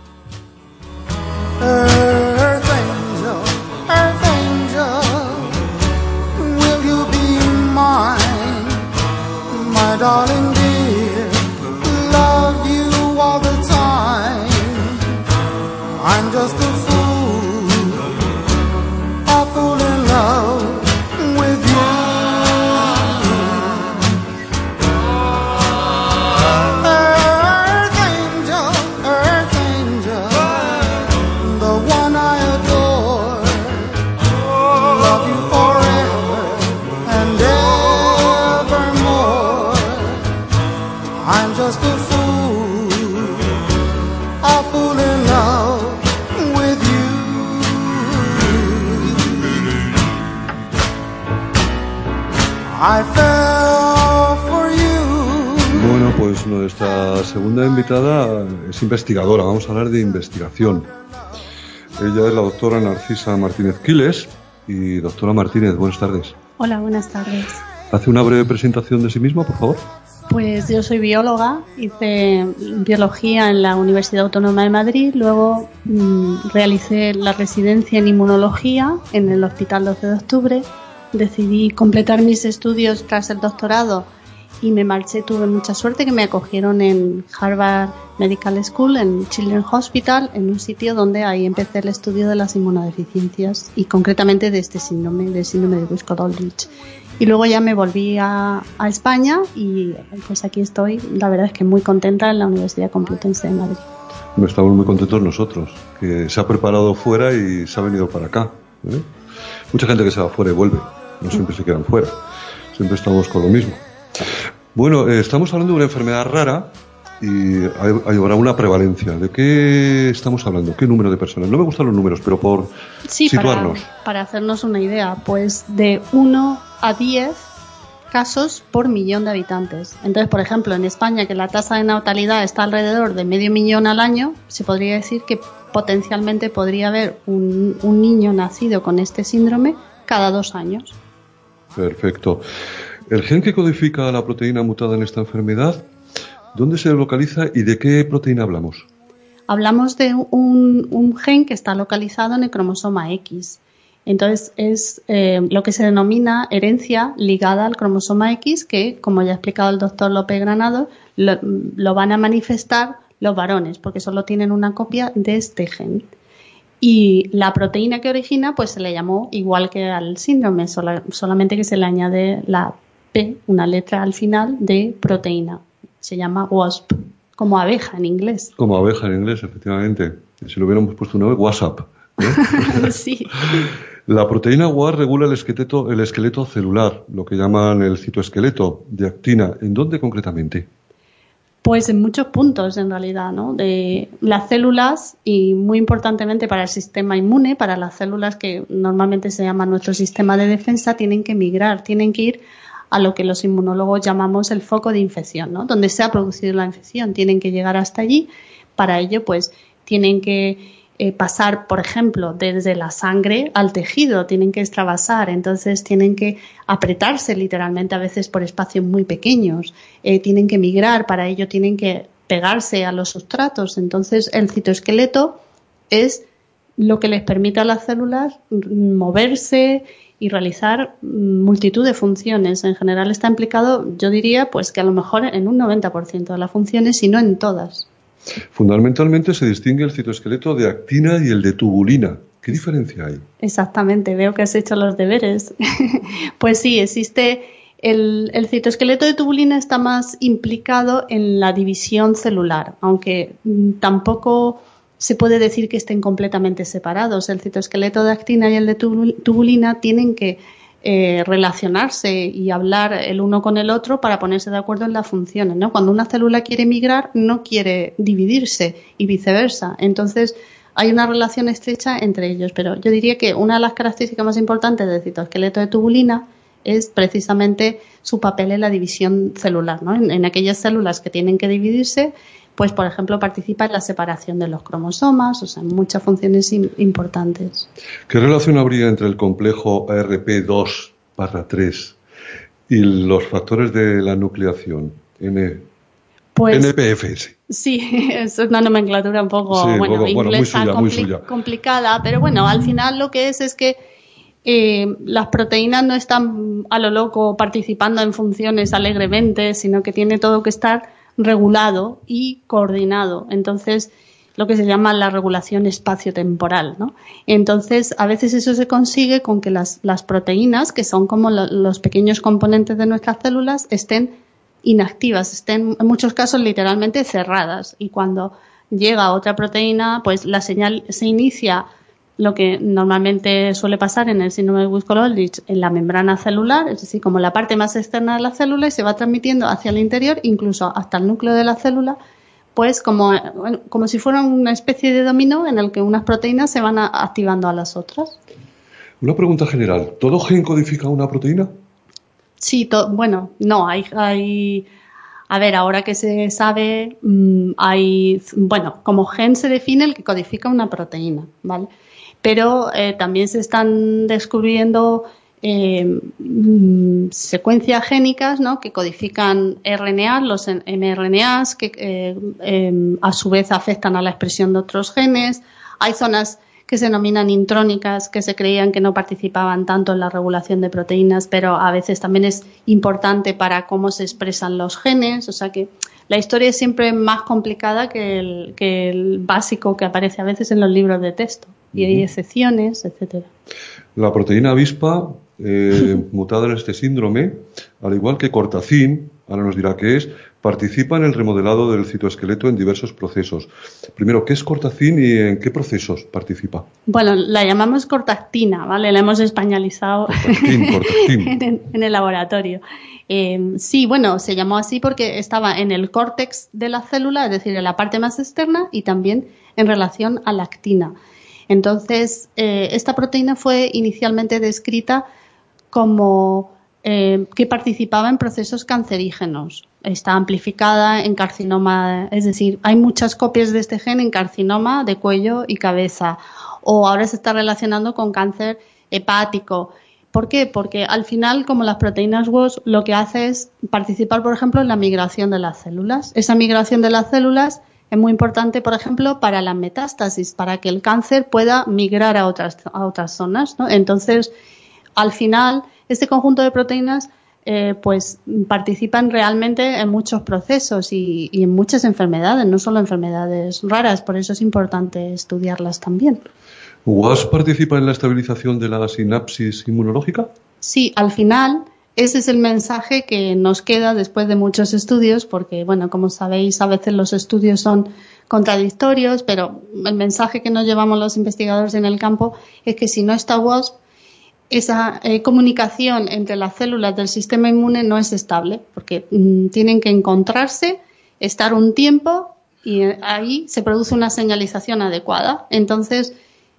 Earth angel, earth angel, will you be mine, my darling dear, love you all the time, I'm just a fool, a fool in love with you. Earth angel, earth angel, the one I adore, love you forever and evermore. I fell for you. Bueno, pues nuestra segunda invitada es investigadora. Vamos a hablar de investigación. Ella es la doctora Narcisa Martínez Quiles. Y doctora Martínez, buenas tardes. Hola, buenas tardes. ¿Hace una breve presentación de sí misma, por favor? Pues yo soy bióloga, hice biología en la Universidad Autónoma de Madrid, luego mmm, realicé la residencia en inmunología en el Hospital doce de octubre, decidí completar mis estudios tras el doctorado y me marché, tuve mucha suerte que me acogieron en Harvard Medical School, en Children's Hospital, en un sitio donde ahí empecé el estudio de las inmunodeficiencias y concretamente de este síndrome, del síndrome de Wiskott-Aldrich. Y luego ya me volví a, a España y pues aquí estoy, la verdad es que muy contenta en la Universidad Complutense de Madrid. Estamos muy contentos nosotros, que se ha preparado fuera y se ha venido para acá, ¿eh? Mucha gente que se va fuera y vuelve, no siempre se quedan fuera, siempre estamos con lo mismo. Bueno, eh, estamos hablando de una enfermedad rara y hay, hay ahora una prevalencia. ¿De qué estamos hablando? ¿Qué número de personas? No me gustan los números, pero por sí, situarnos. Para, para hacernos una idea, pues de uno a diez casos por millón de habitantes. Entonces, por ejemplo, en España, que la tasa de natalidad está alrededor de medio millón al año, se podría decir que potencialmente podría haber un, un niño nacido con este síndrome cada dos años. Perfecto. El gen que codifica la proteína mutada en esta enfermedad, ¿dónde se localiza y de qué proteína hablamos? Hablamos de un, un gen que está localizado en el cromosoma X. Entonces es eh, lo que se denomina herencia ligada al cromosoma X, que, como ya ha explicado el doctor López Granado, lo, lo van a manifestar los varones, porque solo tienen una copia de este gen. Y la proteína que origina, pues se le llamó igual que al síndrome, sola, solamente que se le añade la P, una letra al final de proteína. Se llama W A S P, como abeja en inglés. Como abeja en inglés, efectivamente. Si lo hubiéramos puesto una vez, WhatsApp. ¿eh? Sí. La proteína W A R regula el esqueleto, el esqueleto celular, lo que llaman el citoesqueleto de actina. ¿En dónde concretamente? Pues en muchos puntos, en realidad, ¿no? De las células y, muy importantemente, para el sistema inmune, para las células que normalmente se llaman nuestro sistema de defensa, tienen que migrar, tienen que ir a lo que los inmunólogos llamamos el foco de infección, ¿no? Donde se ha producido la infección, tienen que llegar hasta allí. Para ello, pues, tienen que eh, pasar, por ejemplo, desde la sangre al tejido, tienen que extravasar, entonces tienen que apretarse literalmente a veces por espacios muy pequeños, eh, tienen que migrar, para ello tienen que pegarse a los sustratos. Entonces, el citoesqueleto es lo que les permite a las células moverse y realizar multitud de funciones. En general está implicado, yo diría, pues que a lo mejor en un noventa por ciento de las funciones, si no en todas. Fundamentalmente se distingue el citoesqueleto de actina y el de tubulina. ¿Qué diferencia hay? Exactamente, veo que has hecho los deberes. Pues sí, existe el, el citoesqueleto de tubulina está más implicado en la división celular, aunque mm, tampoco se puede decir que estén completamente separados. El citoesqueleto de actina y el de tubulina tienen que eh, relacionarse y hablar el uno con el otro para ponerse de acuerdo en las funciones, ¿no? Cuando una célula quiere migrar, no quiere dividirse y viceversa. Entonces, hay una relación estrecha entre ellos. Pero yo diría que una de las características más importantes del citoesqueleto de tubulina es precisamente su papel en la división celular, ¿no? En, en aquellas células que tienen que dividirse, pues, por ejemplo, participa en la separación de los cromosomas, o sea, en muchas funciones importantes. ¿Qué relación habría entre el complejo A R P dos barra tres y los factores de la nucleación, N, pues, N P F S? Sí, es una nomenclatura un poco, sí, bueno, poco, bueno, muy inglesa, suya, compli- muy suya. complicada, pero bueno, al final lo que es es que eh, las proteínas no están a lo loco participando en funciones alegremente, sino que tiene todo que estar regulado y coordinado. Entonces, lo que se llama la regulación espacio-temporal, ¿no? Entonces, a veces eso se consigue con que las, las proteínas, que son como lo, los pequeños componentes de nuestras células, estén inactivas, estén en muchos casos literalmente cerradas. Y cuando llega otra proteína, pues la señal se inicia, lo que normalmente suele pasar en el síndrome de Wiskott-Aldrich, en la membrana celular, es decir, como la parte más externa de la célula, y se va transmitiendo hacia el interior, incluso hasta el núcleo de la célula, pues como, bueno, como si fuera una especie de dominó en el que unas proteínas se van a, activando a las otras. Una pregunta general. ¿Todo gen codifica una proteína? Sí, to, bueno, no, hay, hay, a ver, ahora que se sabe, mmm, hay, bueno, como gen se define el que codifica una proteína, ¿vale? Pero eh, también se están descubriendo eh, mmm, secuencias génicas, ¿no?, que codifican R N A, los mRNAs, que eh, eh, a su vez afectan a la expresión de otros genes. Hay zonas que se denominan intrónicas, que se creían que no participaban tanto en la regulación de proteínas, pero a veces también es importante para cómo se expresan los genes. O sea que la historia es siempre más complicada que el, que el básico que aparece a veces en los libros de texto. Y hay excepciones, etcétera. La proteína avispa, eh, mutada en este síndrome, al igual que cortacin, ahora nos dirá qué es, participa en el remodelado del citoesqueleto en diversos procesos. Primero, ¿qué es cortacin y en qué procesos participa? Bueno, la llamamos cortactina, ¿vale? La hemos españolizado cortactin, cortactin. en, el, en el laboratorio. Eh, sí, bueno, se llamó así porque estaba en el córtex de la célula, es decir, en la parte más externa, y también en relación a la actina. Entonces, eh, esta proteína fue inicialmente descrita como eh, que participaba en procesos cancerígenos. Está amplificada en carcinoma, es decir, hay muchas copias de este gen en carcinoma de cuello y cabeza, o ahora se está relacionando con cáncer hepático. ¿Por qué? Porque al final, como las proteínas W O S, lo que hace es participar, por ejemplo, en la migración de las células. Esa migración de las células es muy importante, por ejemplo, para la metástasis, para que el cáncer pueda migrar a otras, a otras zonas, ¿no? Entonces, al final, este conjunto de proteínas eh, pues participan realmente en muchos procesos y, y en muchas enfermedades, no solo enfermedades raras, por eso es importante estudiarlas también. ¿W A S participa en la estabilización de la sinapsis inmunológica? Sí, al final ese es el mensaje que nos queda después de muchos estudios, porque, bueno, como sabéis, a veces los estudios son contradictorios, pero el mensaje que nos llevamos los investigadores en el campo es que si no está W A S P, esa eh, comunicación entre las células del sistema inmune no es estable, porque mm, tienen que encontrarse, estar un tiempo y eh, ahí se produce una señalización adecuada. Entonces,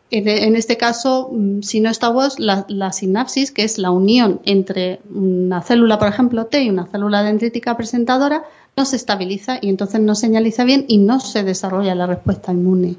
en este caso, si no está W A S P, la, la sinapsis, que es la unión entre una célula, por ejemplo, T y una célula dendrítica presentadora, no se estabiliza y entonces no señaliza bien y no se desarrolla la respuesta inmune.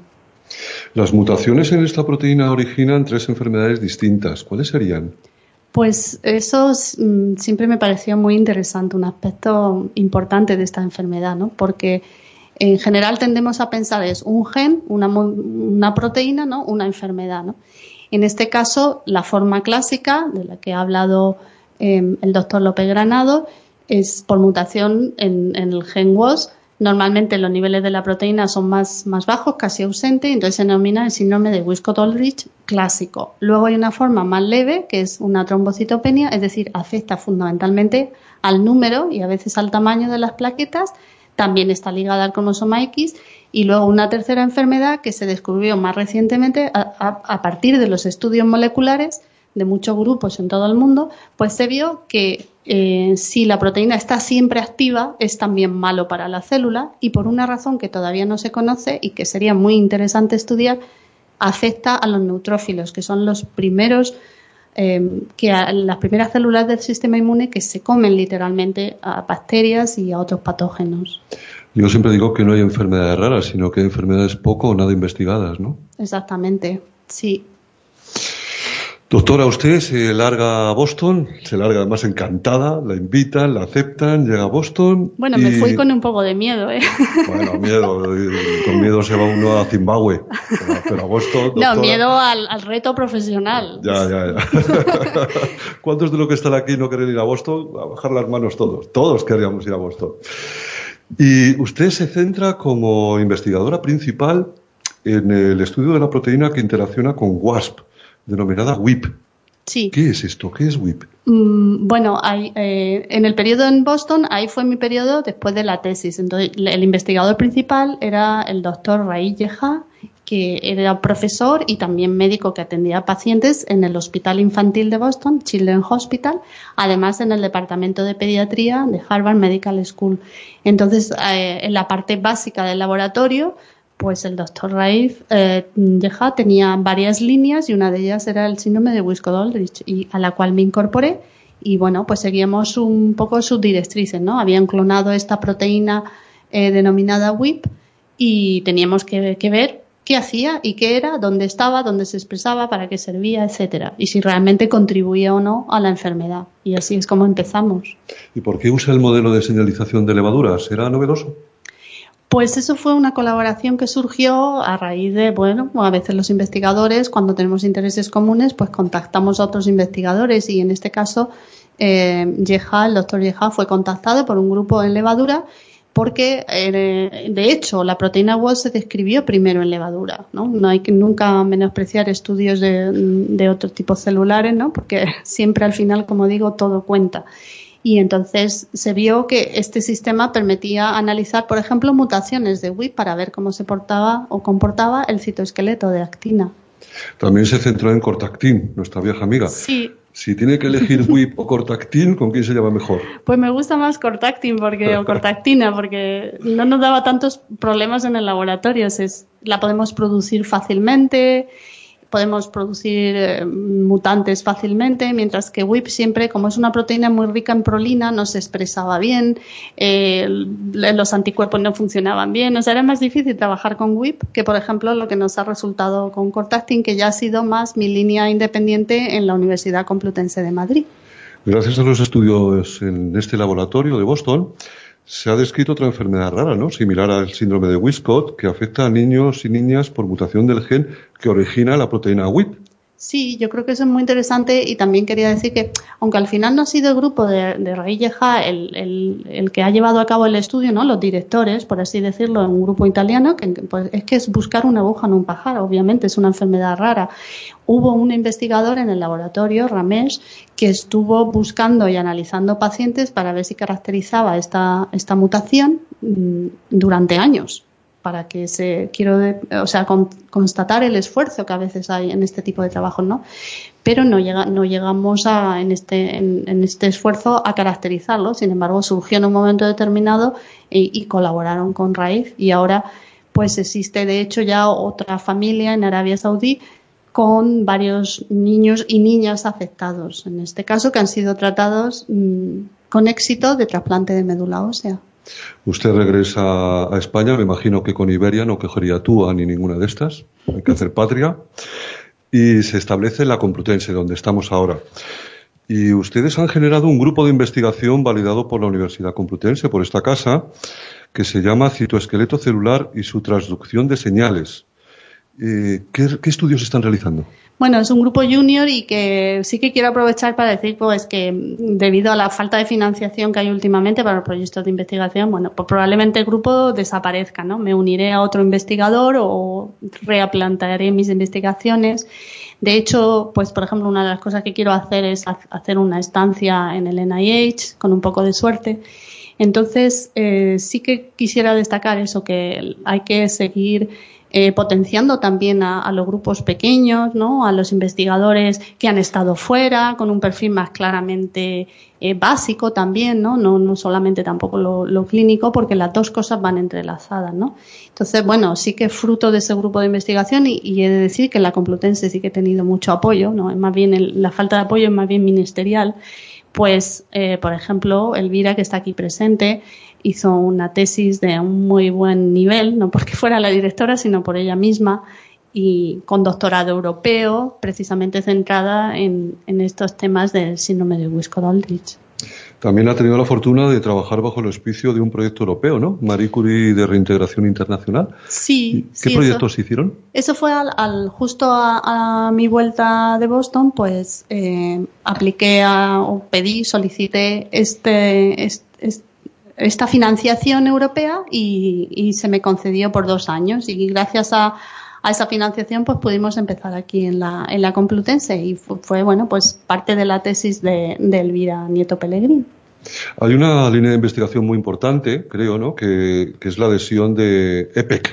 Las mutaciones en esta proteína originan tres enfermedades distintas. ¿Cuáles serían? Pues eso mm, siempre me pareció muy interesante, un aspecto importante de esta enfermedad, ¿no? Porque en general tendemos a pensar es un gen, una, una proteína, ¿no?, una enfermedad, ¿no? En este caso, la forma clásica de la que ha hablado eh, el doctor López Granado es por mutación en, en el gen W O S. Normalmente los niveles de la proteína son más, más bajos, casi ausentes, entonces se denomina el síndrome de Wiskott-Ulrich clásico. Luego hay una forma más leve, que es una trombocitopenia, es decir, afecta fundamentalmente al número y a veces al tamaño de las plaquetas. También está ligada al cromosoma X, y luego una tercera enfermedad que se descubrió más recientemente a, a, a partir de los estudios moleculares de muchos grupos en todo el mundo, pues se vio que eh, si la proteína está siempre activa es también malo para la célula, y por una razón que todavía no se conoce y que sería muy interesante estudiar, afecta a los neutrófilos, que son los primeros Eh, que a las primeras células del sistema inmune que se comen literalmente a bacterias y a otros patógenos. Yo siempre digo que no hay enfermedades raras, sino que hay enfermedades poco o nada investigadas, ¿no? Exactamente, sí. Doctora, usted se larga a Boston, se larga además encantada, la invitan, la aceptan, llega a Boston. Bueno, y... me fui con un poco de miedo, ¿eh? Bueno, miedo, con miedo se va uno a Zimbabue, pero, pero a Boston, doctora... No, miedo al, al reto profesional. Ya, ya, ya. ¿Cuántos de los que están aquí no quieren ir a Boston? A bajar las manos todos, todos querríamos ir a Boston. Y usted se centra como investigadora principal en el estudio de la proteína que interacciona con W A S P, denominada W I P. Sí. ¿Qué es esto? ¿Qué es W I P? Mm, bueno, hay, eh, en el periodo en Boston, ahí fue mi periodo después de la tesis. Entonces, el investigador principal era el doctor Raí Yeja, que era profesor y también médico que atendía pacientes en el Hospital Infantil de Boston, Children's Hospital, además en el Departamento de Pediatría de Harvard Medical School. Entonces, eh, en la parte básica del laboratorio, pues el doctor Raif eh, Yeja tenía varias líneas y una de ellas era el síndrome de Wiskott-Ulrich, y a la cual me incorporé Y bueno, pues seguíamos un poco sus directrices, ¿no? Habían clonado esta proteína eh, denominada W I P y teníamos que, que ver qué hacía y qué era, dónde estaba, dónde se expresaba, para qué servía, etcétera. Y si realmente contribuía o no a la enfermedad. Y así es como empezamos. ¿Y por qué usa el modelo de señalización de levaduras? ¿Era novedoso? Pues eso fue una colaboración que surgió a raíz de, bueno, a veces los investigadores, cuando tenemos intereses comunes, pues contactamos a otros investigadores y en este caso, eh, Yeja, el doctor Yeja, fue contactado por un grupo en levadura porque, eh, de hecho, la proteína W O S se describió primero en levadura, ¿no? No hay que nunca menospreciar estudios de, de otros tipos celulares, ¿no? Porque siempre al final, como digo, todo cuenta. Y entonces se vio que este sistema permitía analizar, por ejemplo, mutaciones de W I P para ver cómo se portaba o comportaba el citoesqueleto de actina. También se centró en Cortactin, nuestra vieja amiga. Sí. Si tiene que elegir W I P o Cortactin, ¿con quién se llama mejor? Pues me gusta más Cortactin porque, o Cortactina porque no nos daba tantos problemas en el laboratorio. Es, la podemos producir fácilmente, podemos producir eh, mutantes fácilmente, mientras que W I P siempre, como es una proteína muy rica en prolina, no se expresaba bien, eh, los anticuerpos no funcionaban bien, o sea, era más difícil trabajar con W I P que, por ejemplo, lo que nos ha resultado con Cortactin, que ya ha sido más mi línea independiente en la Universidad Complutense de Madrid. Gracias a los estudios en este laboratorio de Boston, se ha descrito otra enfermedad rara, ¿no? Similar al síndrome de Wiskott, que afecta a niños y niñas por mutación del gen que origina la proteína W I P. Sí, yo creo que eso es muy interesante y también quería decir que, aunque al final no ha sido el grupo de, de Raí Yeja el, el, el que ha llevado a cabo el estudio, ¿no? Los directores, por así decirlo, un grupo italiano, que pues, es que es buscar una aguja en un pajar, obviamente, es una enfermedad rara. Hubo un investigador en el laboratorio, Ramesh, que estuvo buscando y analizando pacientes para ver si caracterizaba esta, esta mutación mmm, durante años, para que se, quiero, de, o sea, con, constatar el esfuerzo que a veces hay en este tipo de trabajos, ¿no? Pero no llega, no llegamos a, en este, en, en este esfuerzo a caracterizarlo. Sin embargo, surgió en un momento determinado y, y colaboraron con Raif y ahora, pues existe de hecho ya otra familia en Arabia Saudí con varios niños y niñas afectados, en este caso, que han sido tratados mmm, con éxito de trasplante de médula ósea. Usted regresa a España, me imagino que con Iberia no cogería Túa ni ninguna de estas, hay que hacer patria, y se establece en la Complutense, donde estamos ahora. Y ustedes han generado un grupo de investigación validado por la Universidad Complutense, por esta casa, que se llama Citoesqueleto Celular y su transducción de señales. Eh, ¿qué, ¿Qué estudios están realizando? Bueno, es un grupo junior y que sí que quiero aprovechar para decir pues que debido a la falta de financiación que hay últimamente para los proyectos de investigación, bueno, pues probablemente el grupo desaparezca, ¿no? Me uniré a otro investigador o replantearé mis investigaciones. De hecho, pues por ejemplo, una de las cosas que quiero hacer es hacer una estancia en el N I H con un poco de suerte. Entonces, eh, sí que quisiera destacar eso, que hay que seguir Eh, potenciando también a, a los grupos pequeños, ¿no? A los investigadores que han estado fuera, con un perfil más claramente eh, básico también, ¿no? No, no solamente tampoco lo, lo clínico, porque las dos cosas van entrelazadas, ¿no? Entonces, bueno, sí que es fruto de ese grupo de investigación y, y he de decir que en la Complutense sí que he tenido mucho apoyo, ¿no? Es más bien el, la falta de apoyo es más bien ministerial. Pues, eh, por ejemplo, Elvira, que está aquí presente, hizo una tesis de un muy buen nivel, no porque fuera la directora, sino por ella misma, y con doctorado europeo, precisamente centrada en, en estos temas del síndrome de Wiskott-Aldrich. También ha tenido la fortuna de trabajar bajo el auspicio de un proyecto europeo, ¿no? Marie Curie de Reintegración Internacional. Sí. ¿Qué sí, proyectos eso, hicieron? Eso fue al, al justo a, a mi vuelta de Boston, pues eh, apliqué a, o pedí, solicité este, este, este esta financiación europea y, y se me concedió por dos años y gracias a, a esa financiación pues pudimos empezar aquí en la, en la Complutense y fue, fue bueno pues parte de la tesis de, de Elvira Nieto Pellegrín. Hay una línea de investigación muy importante, creo, ¿no? Que, que es la adhesión de E P E C,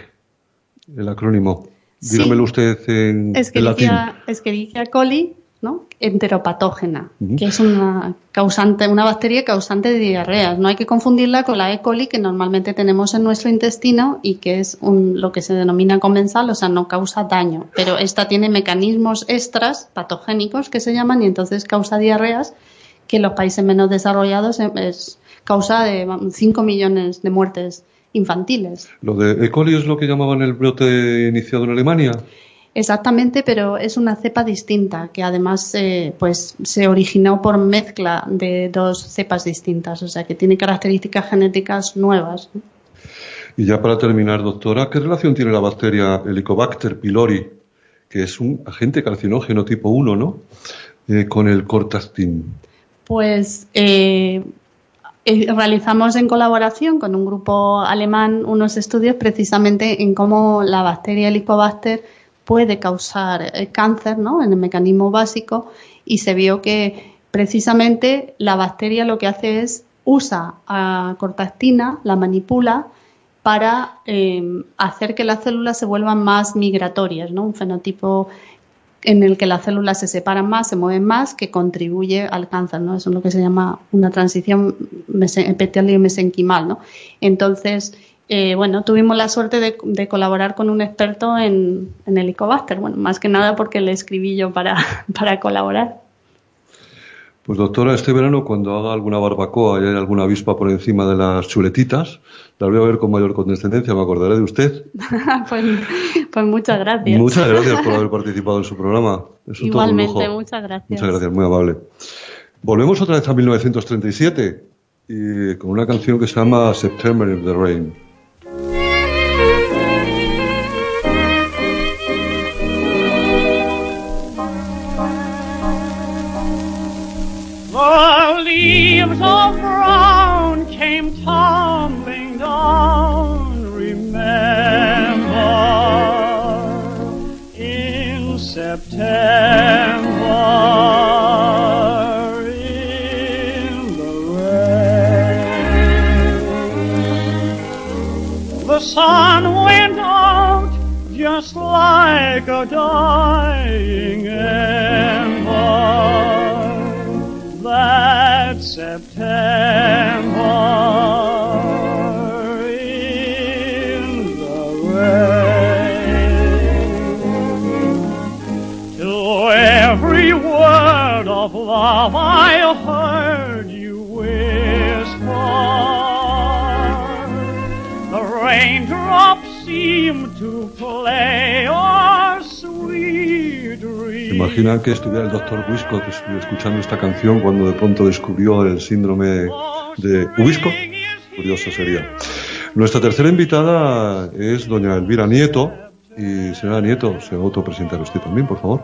el acrónimo. Sí. Dígamelo usted en, en latín. Escherichia coli, ¿no? Enteropatógena, uh-huh. que es una causante, una bacteria causante de diarreas. No hay que confundirla con la E. coli que normalmente tenemos en nuestro intestino y que es un, lo que se denomina comensal, o sea, no causa daño. Pero esta tiene mecanismos extras patogénicos que se llaman y entonces causa diarreas que en los países menos desarrollados es causa de cinco millones de muertes infantiles. ¿Lo de E. coli es lo que llamaban el brote iniciado en Alemania? Exactamente, pero es una cepa distinta que además eh, pues se originó por mezcla de dos cepas distintas, o sea que tiene características genéticas nuevas. Y ya para terminar, doctora, ¿qué relación tiene la bacteria Helicobacter pylori, que es un agente carcinógeno tipo uno, ¿no?, eh, con el Cortactin? Pues eh, realizamos en colaboración con un grupo alemán unos estudios precisamente en cómo la bacteria Helicobacter puede causar cáncer, ¿no?, en el mecanismo básico, y se vio que precisamente la bacteria lo que hace es usa a cortactina, la manipula para eh, hacer que las células se vuelvan más migratorias, ¿no?, un fenotipo en el que las células se separan más, se mueven más, que contribuye al cáncer, ¿no? Eso es lo que se llama una transición epitelio-mesenquimal, ¿no? Entonces, Eh, bueno, tuvimos la suerte de, de colaborar con un experto en, en Helicobacter, bueno, más que nada porque le escribí yo para, para colaborar. Pues doctora, este verano cuando haga alguna barbacoa y haya alguna avispa por encima de las chuletitas, la voy a ver con mayor condescendencia, me acordaré de usted. pues, pues muchas gracias. Muchas gracias por haber participado en su programa. Es un Igualmente, todo un lujo. muchas gracias. Muchas gracias, muy amable. Volvemos otra vez a mil novecientos treinta y siete y con una canción que se llama September in the Rain. The leaves of brown came tumbling down, remember, in September, in the rain. The sun went out just like a dying ember. That September in the rain. To every word of love I heard you whisper, the raindrops seemed to play our sweet dream. Imagina que estuviera el doctor Wiscott escuchando esta canción cuando de pronto descubrió el síndrome de Wiscott. Curioso sería. Nuestra tercera invitada es doña Elvira Nieto. Y señora Nieto, se va a autopresentar usted también, por favor.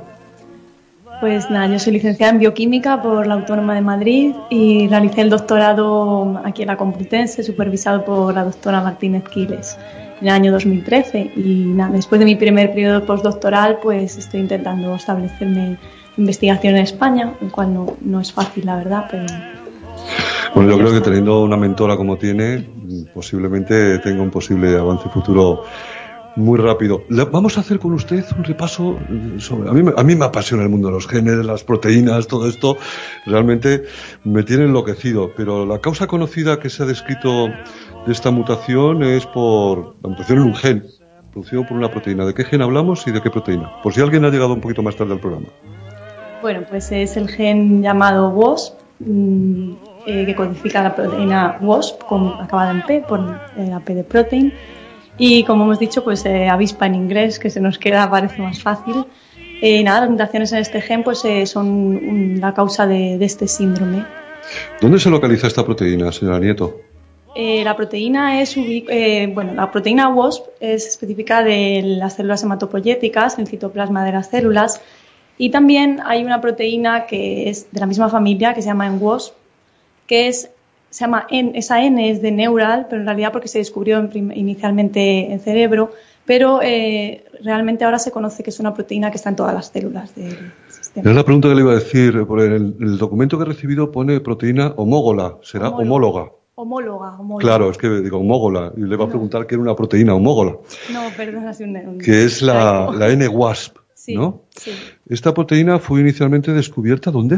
Pues nada, yo soy licenciada en Bioquímica por la Autónoma de Madrid y realicé el doctorado aquí en la Complutense, supervisado por la doctora Martínez Quiles, en el año dos mil trece. Y nada, después de mi primer periodo postdoctoral, pues estoy intentando establecerme investigación en España, lo cual no, no es fácil, la verdad, pero... Bueno, yo creo que teniendo una mentora como tiene, posiblemente tenga un posible avance futuro muy rápido. Vamos a hacer con usted un repaso sobre... A mí, a mí me apasiona el mundo de los genes, las proteínas, todo esto. Realmente me tiene enloquecido. Pero la causa conocida que se ha descrito de esta mutación es por la mutación en un gen, producido por una proteína. ¿De qué gen hablamos y de qué proteína? Por si alguien ha llegado un poquito más tarde al programa. Bueno, pues es el gen llamado W A S P, mmm, eh, que codifica la proteína W A S P, con, acabada en P, por eh, la P de protein. Y como hemos dicho, pues eh, avispa en inglés, que se nos queda, parece más fácil. Eh, nada, las mutaciones en este gen pues eh, son un, la causa de, de este síndrome. ¿Dónde se localiza esta proteína, señora Nieto? Eh, la proteína es eh, bueno, la proteína W A S P es específica de las células hematopoyéticas, el citoplasma de las células, y también hay una proteína que es de la misma familia, que se llama N W A S P, que es se llama N, esa N es de neural, pero en realidad porque se descubrió en prim, inicialmente en cerebro, pero eh, realmente ahora se conoce que es una proteína que está en todas las células del sistema. Es la pregunta que le iba a decir, por el, el documento que he recibido pone proteína homógola, será homóloga. Homóloga, homóloga. Claro, es que digo homógola, y le iba a preguntar no. qué era una proteína homógola. No, perdón, así un, un... Que es la, la N W A S P, sí, ¿no? Sí. ¿Esta proteína fue inicialmente descubierta dónde?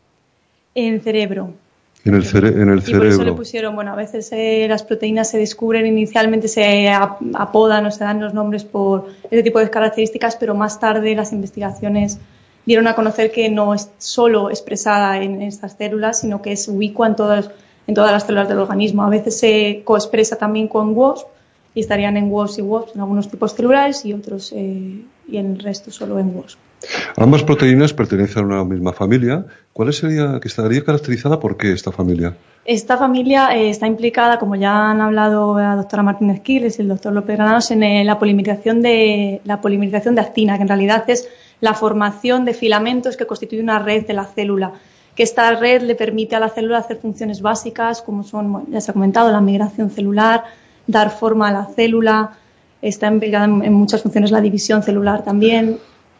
En cerebro. En el, cere en el y cerebro. por eso le pusieron, bueno, a veces eh, las proteínas se descubren inicialmente, se ap apodan o se dan los nombres por ese tipo de características, pero más tarde las investigaciones dieron a conocer que no es solo expresada en estas células, sino que es ubicua en todas, en todas las células del organismo. A veces se coexpresa también con W O S P y estarían en W O S P y W O S P en algunos tipos celulares y otros eh, y en el resto solo en W O S P. Ambas proteínas pertenecen a una misma familia. ¿Cuál sería, que estaría caracterizada por qué esta familia? Esta familia eh, está implicada, como ya han hablado la doctora Martínez Quiles y el doctor López Granados, en eh, la polimerización de la polimerización de actina, que en realidad es la formación de filamentos que constituye una red de la célula. Que esta red le permite a la célula hacer funciones básicas, como son, bueno, ya se ha comentado, la migración celular, dar forma a la célula, está implicada en, en muchas funciones la división celular también.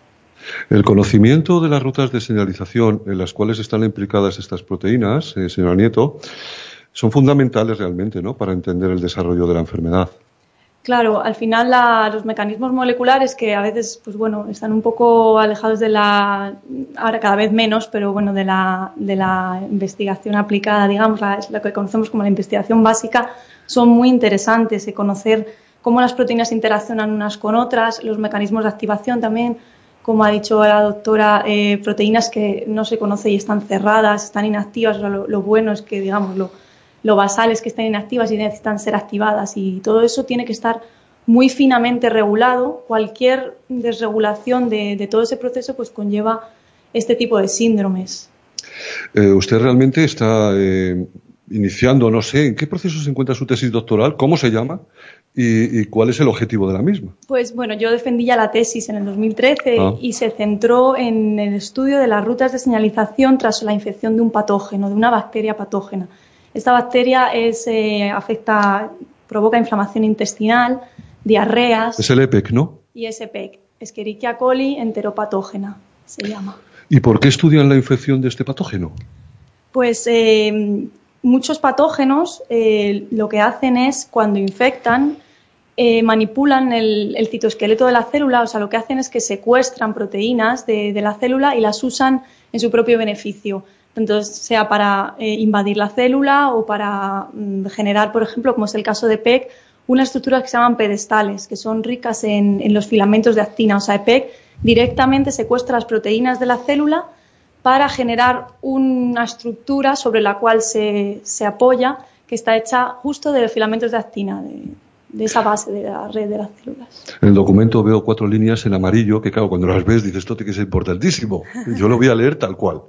El conocimiento de las rutas de señalización en las cuales están implicadas estas proteínas, eh, señora Nieto, son fundamentales realmente, ¿no?, para entender el desarrollo de la enfermedad. Claro, al final la, los mecanismos moleculares que a veces, pues bueno, están un poco alejados de la, ahora cada vez menos, pero bueno, de la, de la investigación aplicada, digamos, la, lo que conocemos como la investigación básica, son muy interesantes. De conocer cómo las proteínas interaccionan unas con otras, los mecanismos de activación también, como ha dicho la doctora, eh, proteínas que no se conoce y están cerradas, están inactivas. O sea, lo, lo bueno es que, digamos, lo, lo basal es que están inactivas y necesitan ser activadas, y todo eso tiene que estar muy finamente regulado. Cualquier desregulación de, de todo ese proceso pues conlleva este tipo de síndromes. Eh, usted realmente está eh, iniciando, no sé, ¿en qué proceso se encuentra su tesis doctoral? ¿Cómo se llama? ¿Y, y cuál es el objetivo de la misma? Pues bueno, yo defendí ya la tesis en el dos mil trece ah. y se centró en el estudio de las rutas de señalización tras la infección de un patógeno, de una bacteria patógena. Esta bacteria es, eh, afecta, provoca inflamación intestinal, diarreas. Es el E P E C, ¿no? Y es E P E C, Escherichia coli enteropatógena, se llama. ¿Y por qué estudian la infección de este patógeno? Pues eh, muchos patógenos eh, lo que hacen es, cuando infectan, eh, manipulan el, el citoesqueleto de la célula. O sea, lo que hacen es que secuestran proteínas de, de la célula y las usan en su propio beneficio. Entonces, sea para eh, invadir la célula o para mm, generar, por ejemplo, como es el caso de E P E C, unas estructuras que se llaman pedestales, que son ricas en, en los filamentos de actina. O sea, E P E C directamente secuestra las proteínas de la célula para generar una estructura sobre la cual se, se apoya, que está hecha justo de filamentos de actina, de, de esa base de la red de las células. En el documento veo cuatro líneas en amarillo que, claro, cuando las ves dices, esto tiene que ser importantísimo. Yo lo voy a leer tal cual.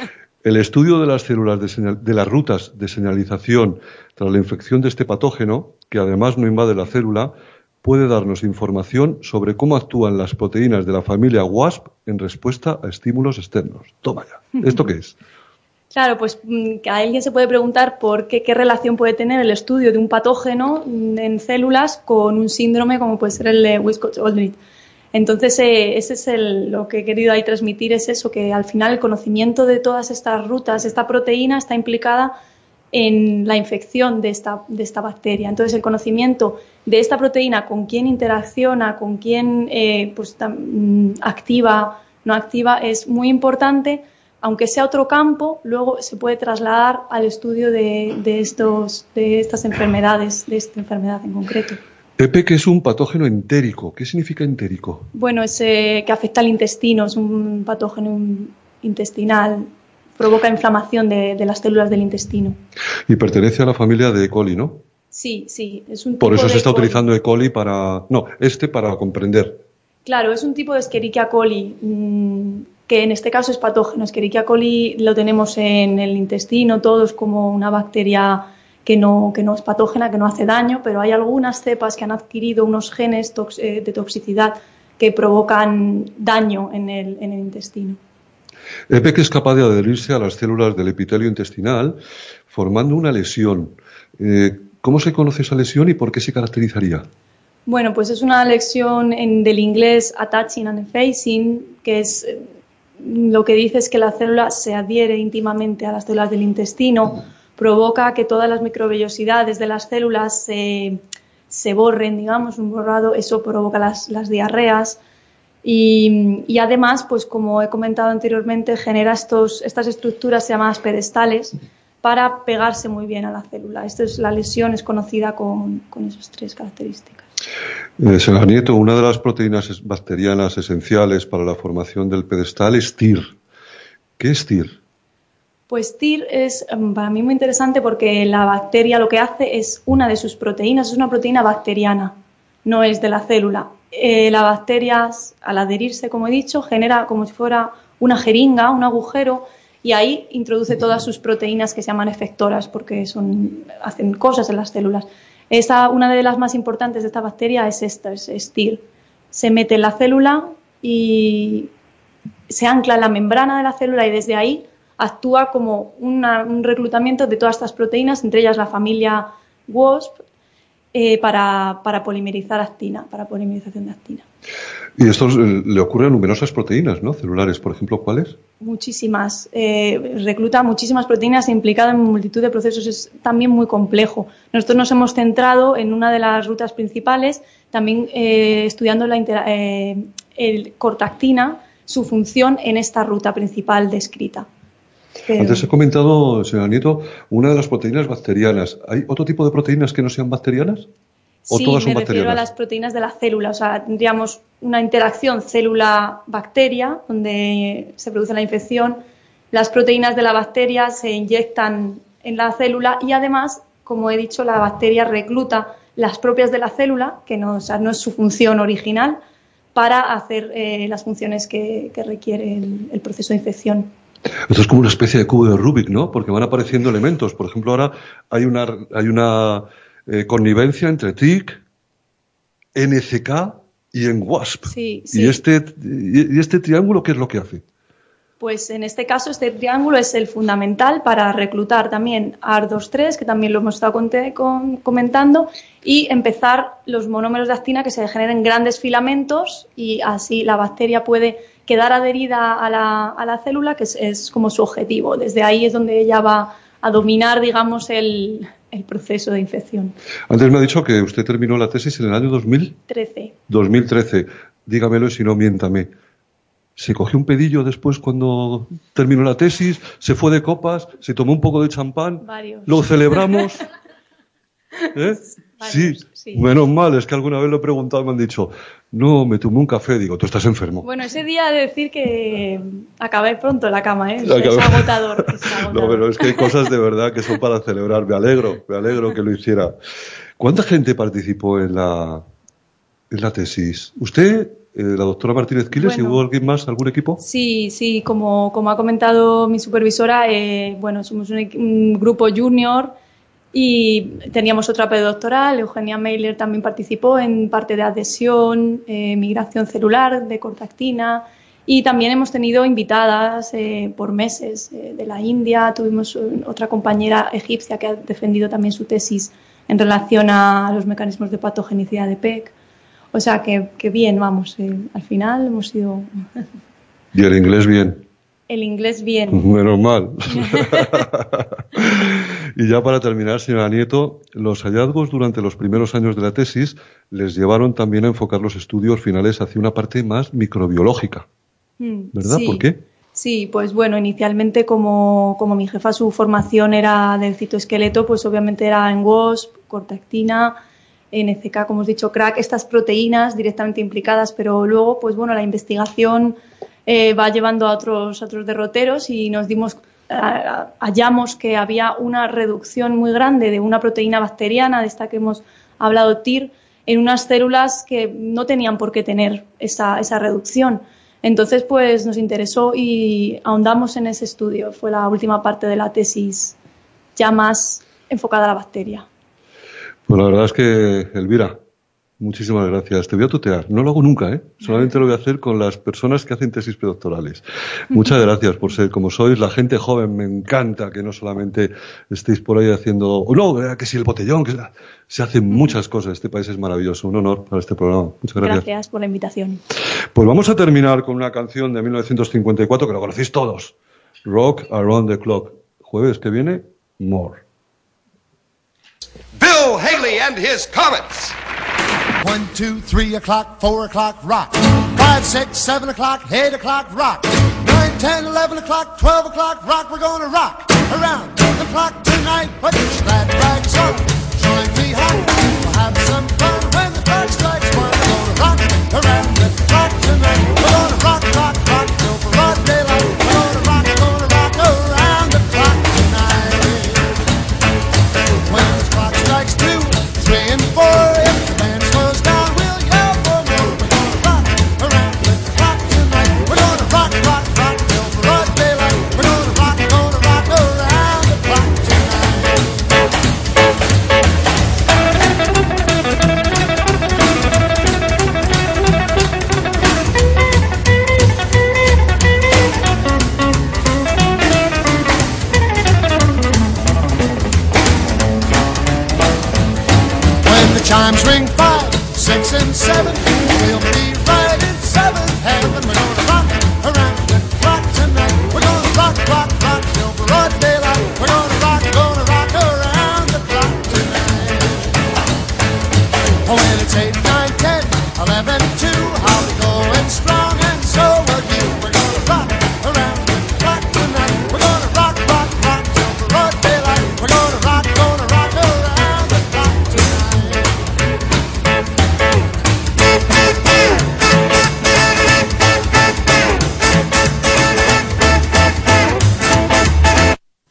El estudio de las células de, señal, de las rutas de señalización tras la infección de este patógeno, que además no invade la célula, puede darnos información sobre cómo actúan las proteínas de la familia W A S P en respuesta a estímulos externos. Toma ya. ¿Esto qué es? Claro, pues que alguien se puede preguntar por qué, qué relación puede tener el estudio de un patógeno en células con un síndrome como puede ser el de Wiskott-Aldrich. Entonces, eh, ese es el, lo que he querido ahí transmitir, es eso, que al final el conocimiento de todas estas rutas, esta proteína está implicada en la infección de esta, de esta bacteria. Entonces, el conocimiento de esta proteína, con quién interacciona, con quién eh, pues, tam, activa, no activa, es muy importante. Aunque sea otro campo, luego se puede trasladar al estudio de, de, estos, de estas enfermedades, de esta enfermedad en concreto. E P E C es un patógeno entérico. ¿Qué significa entérico? Bueno, es eh, que afecta al intestino, es un patógeno intestinal, provoca inflamación de, de las células del intestino. Y pertenece a la familia de E. coli, ¿no? Sí, sí, es un tipo Por eso de se está E. coli. utilizando E. coli para... No, este para comprender. Claro, es un tipo de Escherichia coli, mmm, que en este caso es patógeno. Escherichia coli lo tenemos en el intestino, todos como una bacteria que no, que no es patógena, que no hace daño, pero hay algunas cepas que han adquirido unos genes tox, eh, de toxicidad que provocan daño en el, en el intestino. E P E C es capaz de adherirse a las células del epitelio intestinal formando una lesión. Eh, ¿Cómo se conoce esa lesión y por qué se caracterizaría? Bueno, pues es una lesión en, del inglés attaching and effacing, que es eh, lo que dice es que la célula se adhiere íntimamente a las células del intestino, provoca que todas las microvellosidades de las células se, se borren, digamos, un borrado, eso provoca las, las diarreas y, y además, pues como he comentado anteriormente, genera estos, estas estructuras llamadas pedestales para pegarse muy bien a la célula. Esta es la lesión, es conocida con, con esas tres características. Eh, señora Nieto, una de las proteínas bacterianas esenciales para la formación del pedestal es T I R. ¿Qué es T I R? Pues T I R es para mí muy interesante porque la bacteria lo que hace es una de sus proteínas, es una proteína bacteriana, no es de la célula. Eh, la bacteria, al adherirse, como he dicho, genera como si fuera una jeringa, un agujero, y ahí introduce todas sus proteínas que se llaman efectoras porque son, hacen cosas en las células. Esta, una de las más importantes de esta bacteria es esta, es, es T I R. Se mete en la célula y se ancla en la membrana de la célula y desde ahí actúa como una, un reclutamiento de todas estas proteínas, entre ellas la familia W A S P, eh, para, para polimerizar actina, para polimerización de actina. Y esto le ocurre a numerosas proteínas, ¿no? Celulares, por ejemplo, ¿cuáles? Muchísimas. Eh, recluta muchísimas proteínas implicadas en multitud de procesos. Es también muy complejo. Nosotros nos hemos centrado en una de las rutas principales, también eh, estudiando la intera- eh, el cortactina, su función en esta ruta principal descrita. Pero... Antes he comentado, señora Nieto, una de las proteínas bacterianas. ¿Hay otro tipo de proteínas que no sean bacterianas? ¿O sí, todas son me refiero bacterianas? a las proteínas de la célula. O sea, tendríamos una interacción célula-bacteria, donde se produce la infección. Las proteínas de la bacteria se inyectan en la célula y además, como he dicho, la bacteria recluta las propias de la célula, que no, o sea, no es su función original, para hacer eh, las funciones que, que requiere el, el proceso de infección. Esto es como una especie de cubo de Rubik, ¿no? Porque van apareciendo elementos. Por ejemplo, ahora hay una, hay una eh, connivencia entre T I C, N C K y en W A S P. Sí, sí. ¿Y este, y este triángulo qué es lo que hace? Pues en este caso este triángulo es el fundamental para reclutar también A R veintitrés, que también lo hemos estado conte- con, comentando, y empezar los monómeros de actina que se generen grandes filamentos y así la bacteria puede quedar adherida a la, a la célula, que es, es como su objetivo. Desde ahí es donde ella va a dominar, digamos, el, el proceso de infección. Antes me ha dicho que usted terminó la tesis en el año dos mil trece. dos mil trece. Dígamelo y si no, miéntame. ¿Se cogió un pedillo después cuando terminó la tesis? ¿Se fue de copas? ¿Se tomó un poco de champán? Varios. ¿Lo celebramos? ¿Eh? Sí, sí. Menos mal, es que alguna vez lo he preguntado y me han dicho, no, me tomé un café. Digo, tú estás enfermo. Bueno, ese día he de decir que acabé pronto en la cama, ¿eh? Acabé. Es agotador, es agotador. No, pero es que hay cosas de verdad que son para celebrar. Me alegro, me alegro que lo hiciera. ¿Cuánta gente participó en la, en la tesis? ¿Usted, eh, la doctora Martínez Quiles, Bueno. y hubo alguien más, algún equipo? Sí, sí, como, como ha comentado mi supervisora, eh, bueno, somos un, equi- un grupo junior y teníamos otra predoctoral. Eugenia Meiler también participó en parte de adhesión, eh, migración celular, de cortactina, y también hemos tenido invitadas eh, por meses eh, de la India. Tuvimos eh, otra compañera egipcia que ha defendido también su tesis en relación a los mecanismos de patogenicidad de P E C. O sea, que, que bien, vamos, eh, al final hemos sido... Y el inglés bien. El inglés bien. Menos mal. Y ya para terminar, señora Nieto, los hallazgos durante los primeros años de la tesis les llevaron también a enfocar los estudios finales hacia una parte más microbiológica, ¿verdad? Sí. ¿Por qué? Sí, pues bueno, inicialmente como, como mi jefa su formación era del citoesqueleto, pues obviamente era en W A S P, cortactina, N C K, como os he dicho, crack, estas proteínas directamente implicadas, pero luego, pues bueno, la investigación eh, va llevando a otros, a otros derroteros y nos dimos, a- hallamos que había una reducción muy grande de una proteína bacteriana, de esta que hemos hablado, T I R, en unas células que no tenían por qué tener esa, esa reducción. Entonces, pues nos interesó y ahondamos en ese estudio. Fue la última parte de la tesis ya más enfocada a la bacteria. Pues la verdad es que, Elvira, muchísimas gracias. Te voy a tutear. No lo hago nunca, ¿eh? Solamente lo voy a hacer con las personas que hacen tesis predoctorales. Muchas gracias por ser como sois. La gente joven, me encanta que no solamente estéis por ahí haciendo... Oh, no, que si el botellón, que se hacen muchas cosas. Este país es maravilloso. Un honor para este programa. Muchas gracias. Gracias por la invitación. Pues vamos a terminar con una canción de mil novecientos cincuenta y cuatro que lo conocéis todos. Rock Around the Clock. Jueves que viene, more. Bill Haley and his Comets. One, two, three o'clock, four o'clock, rock. Five, six, seven o'clock, eight o'clock, rock. Nine, ten, eleven o'clock, twelve o'clock, rock. We're gonna rock around the clock tonight. Put your glad rags on, join me home. We'll have some fun when the clock strikes. seven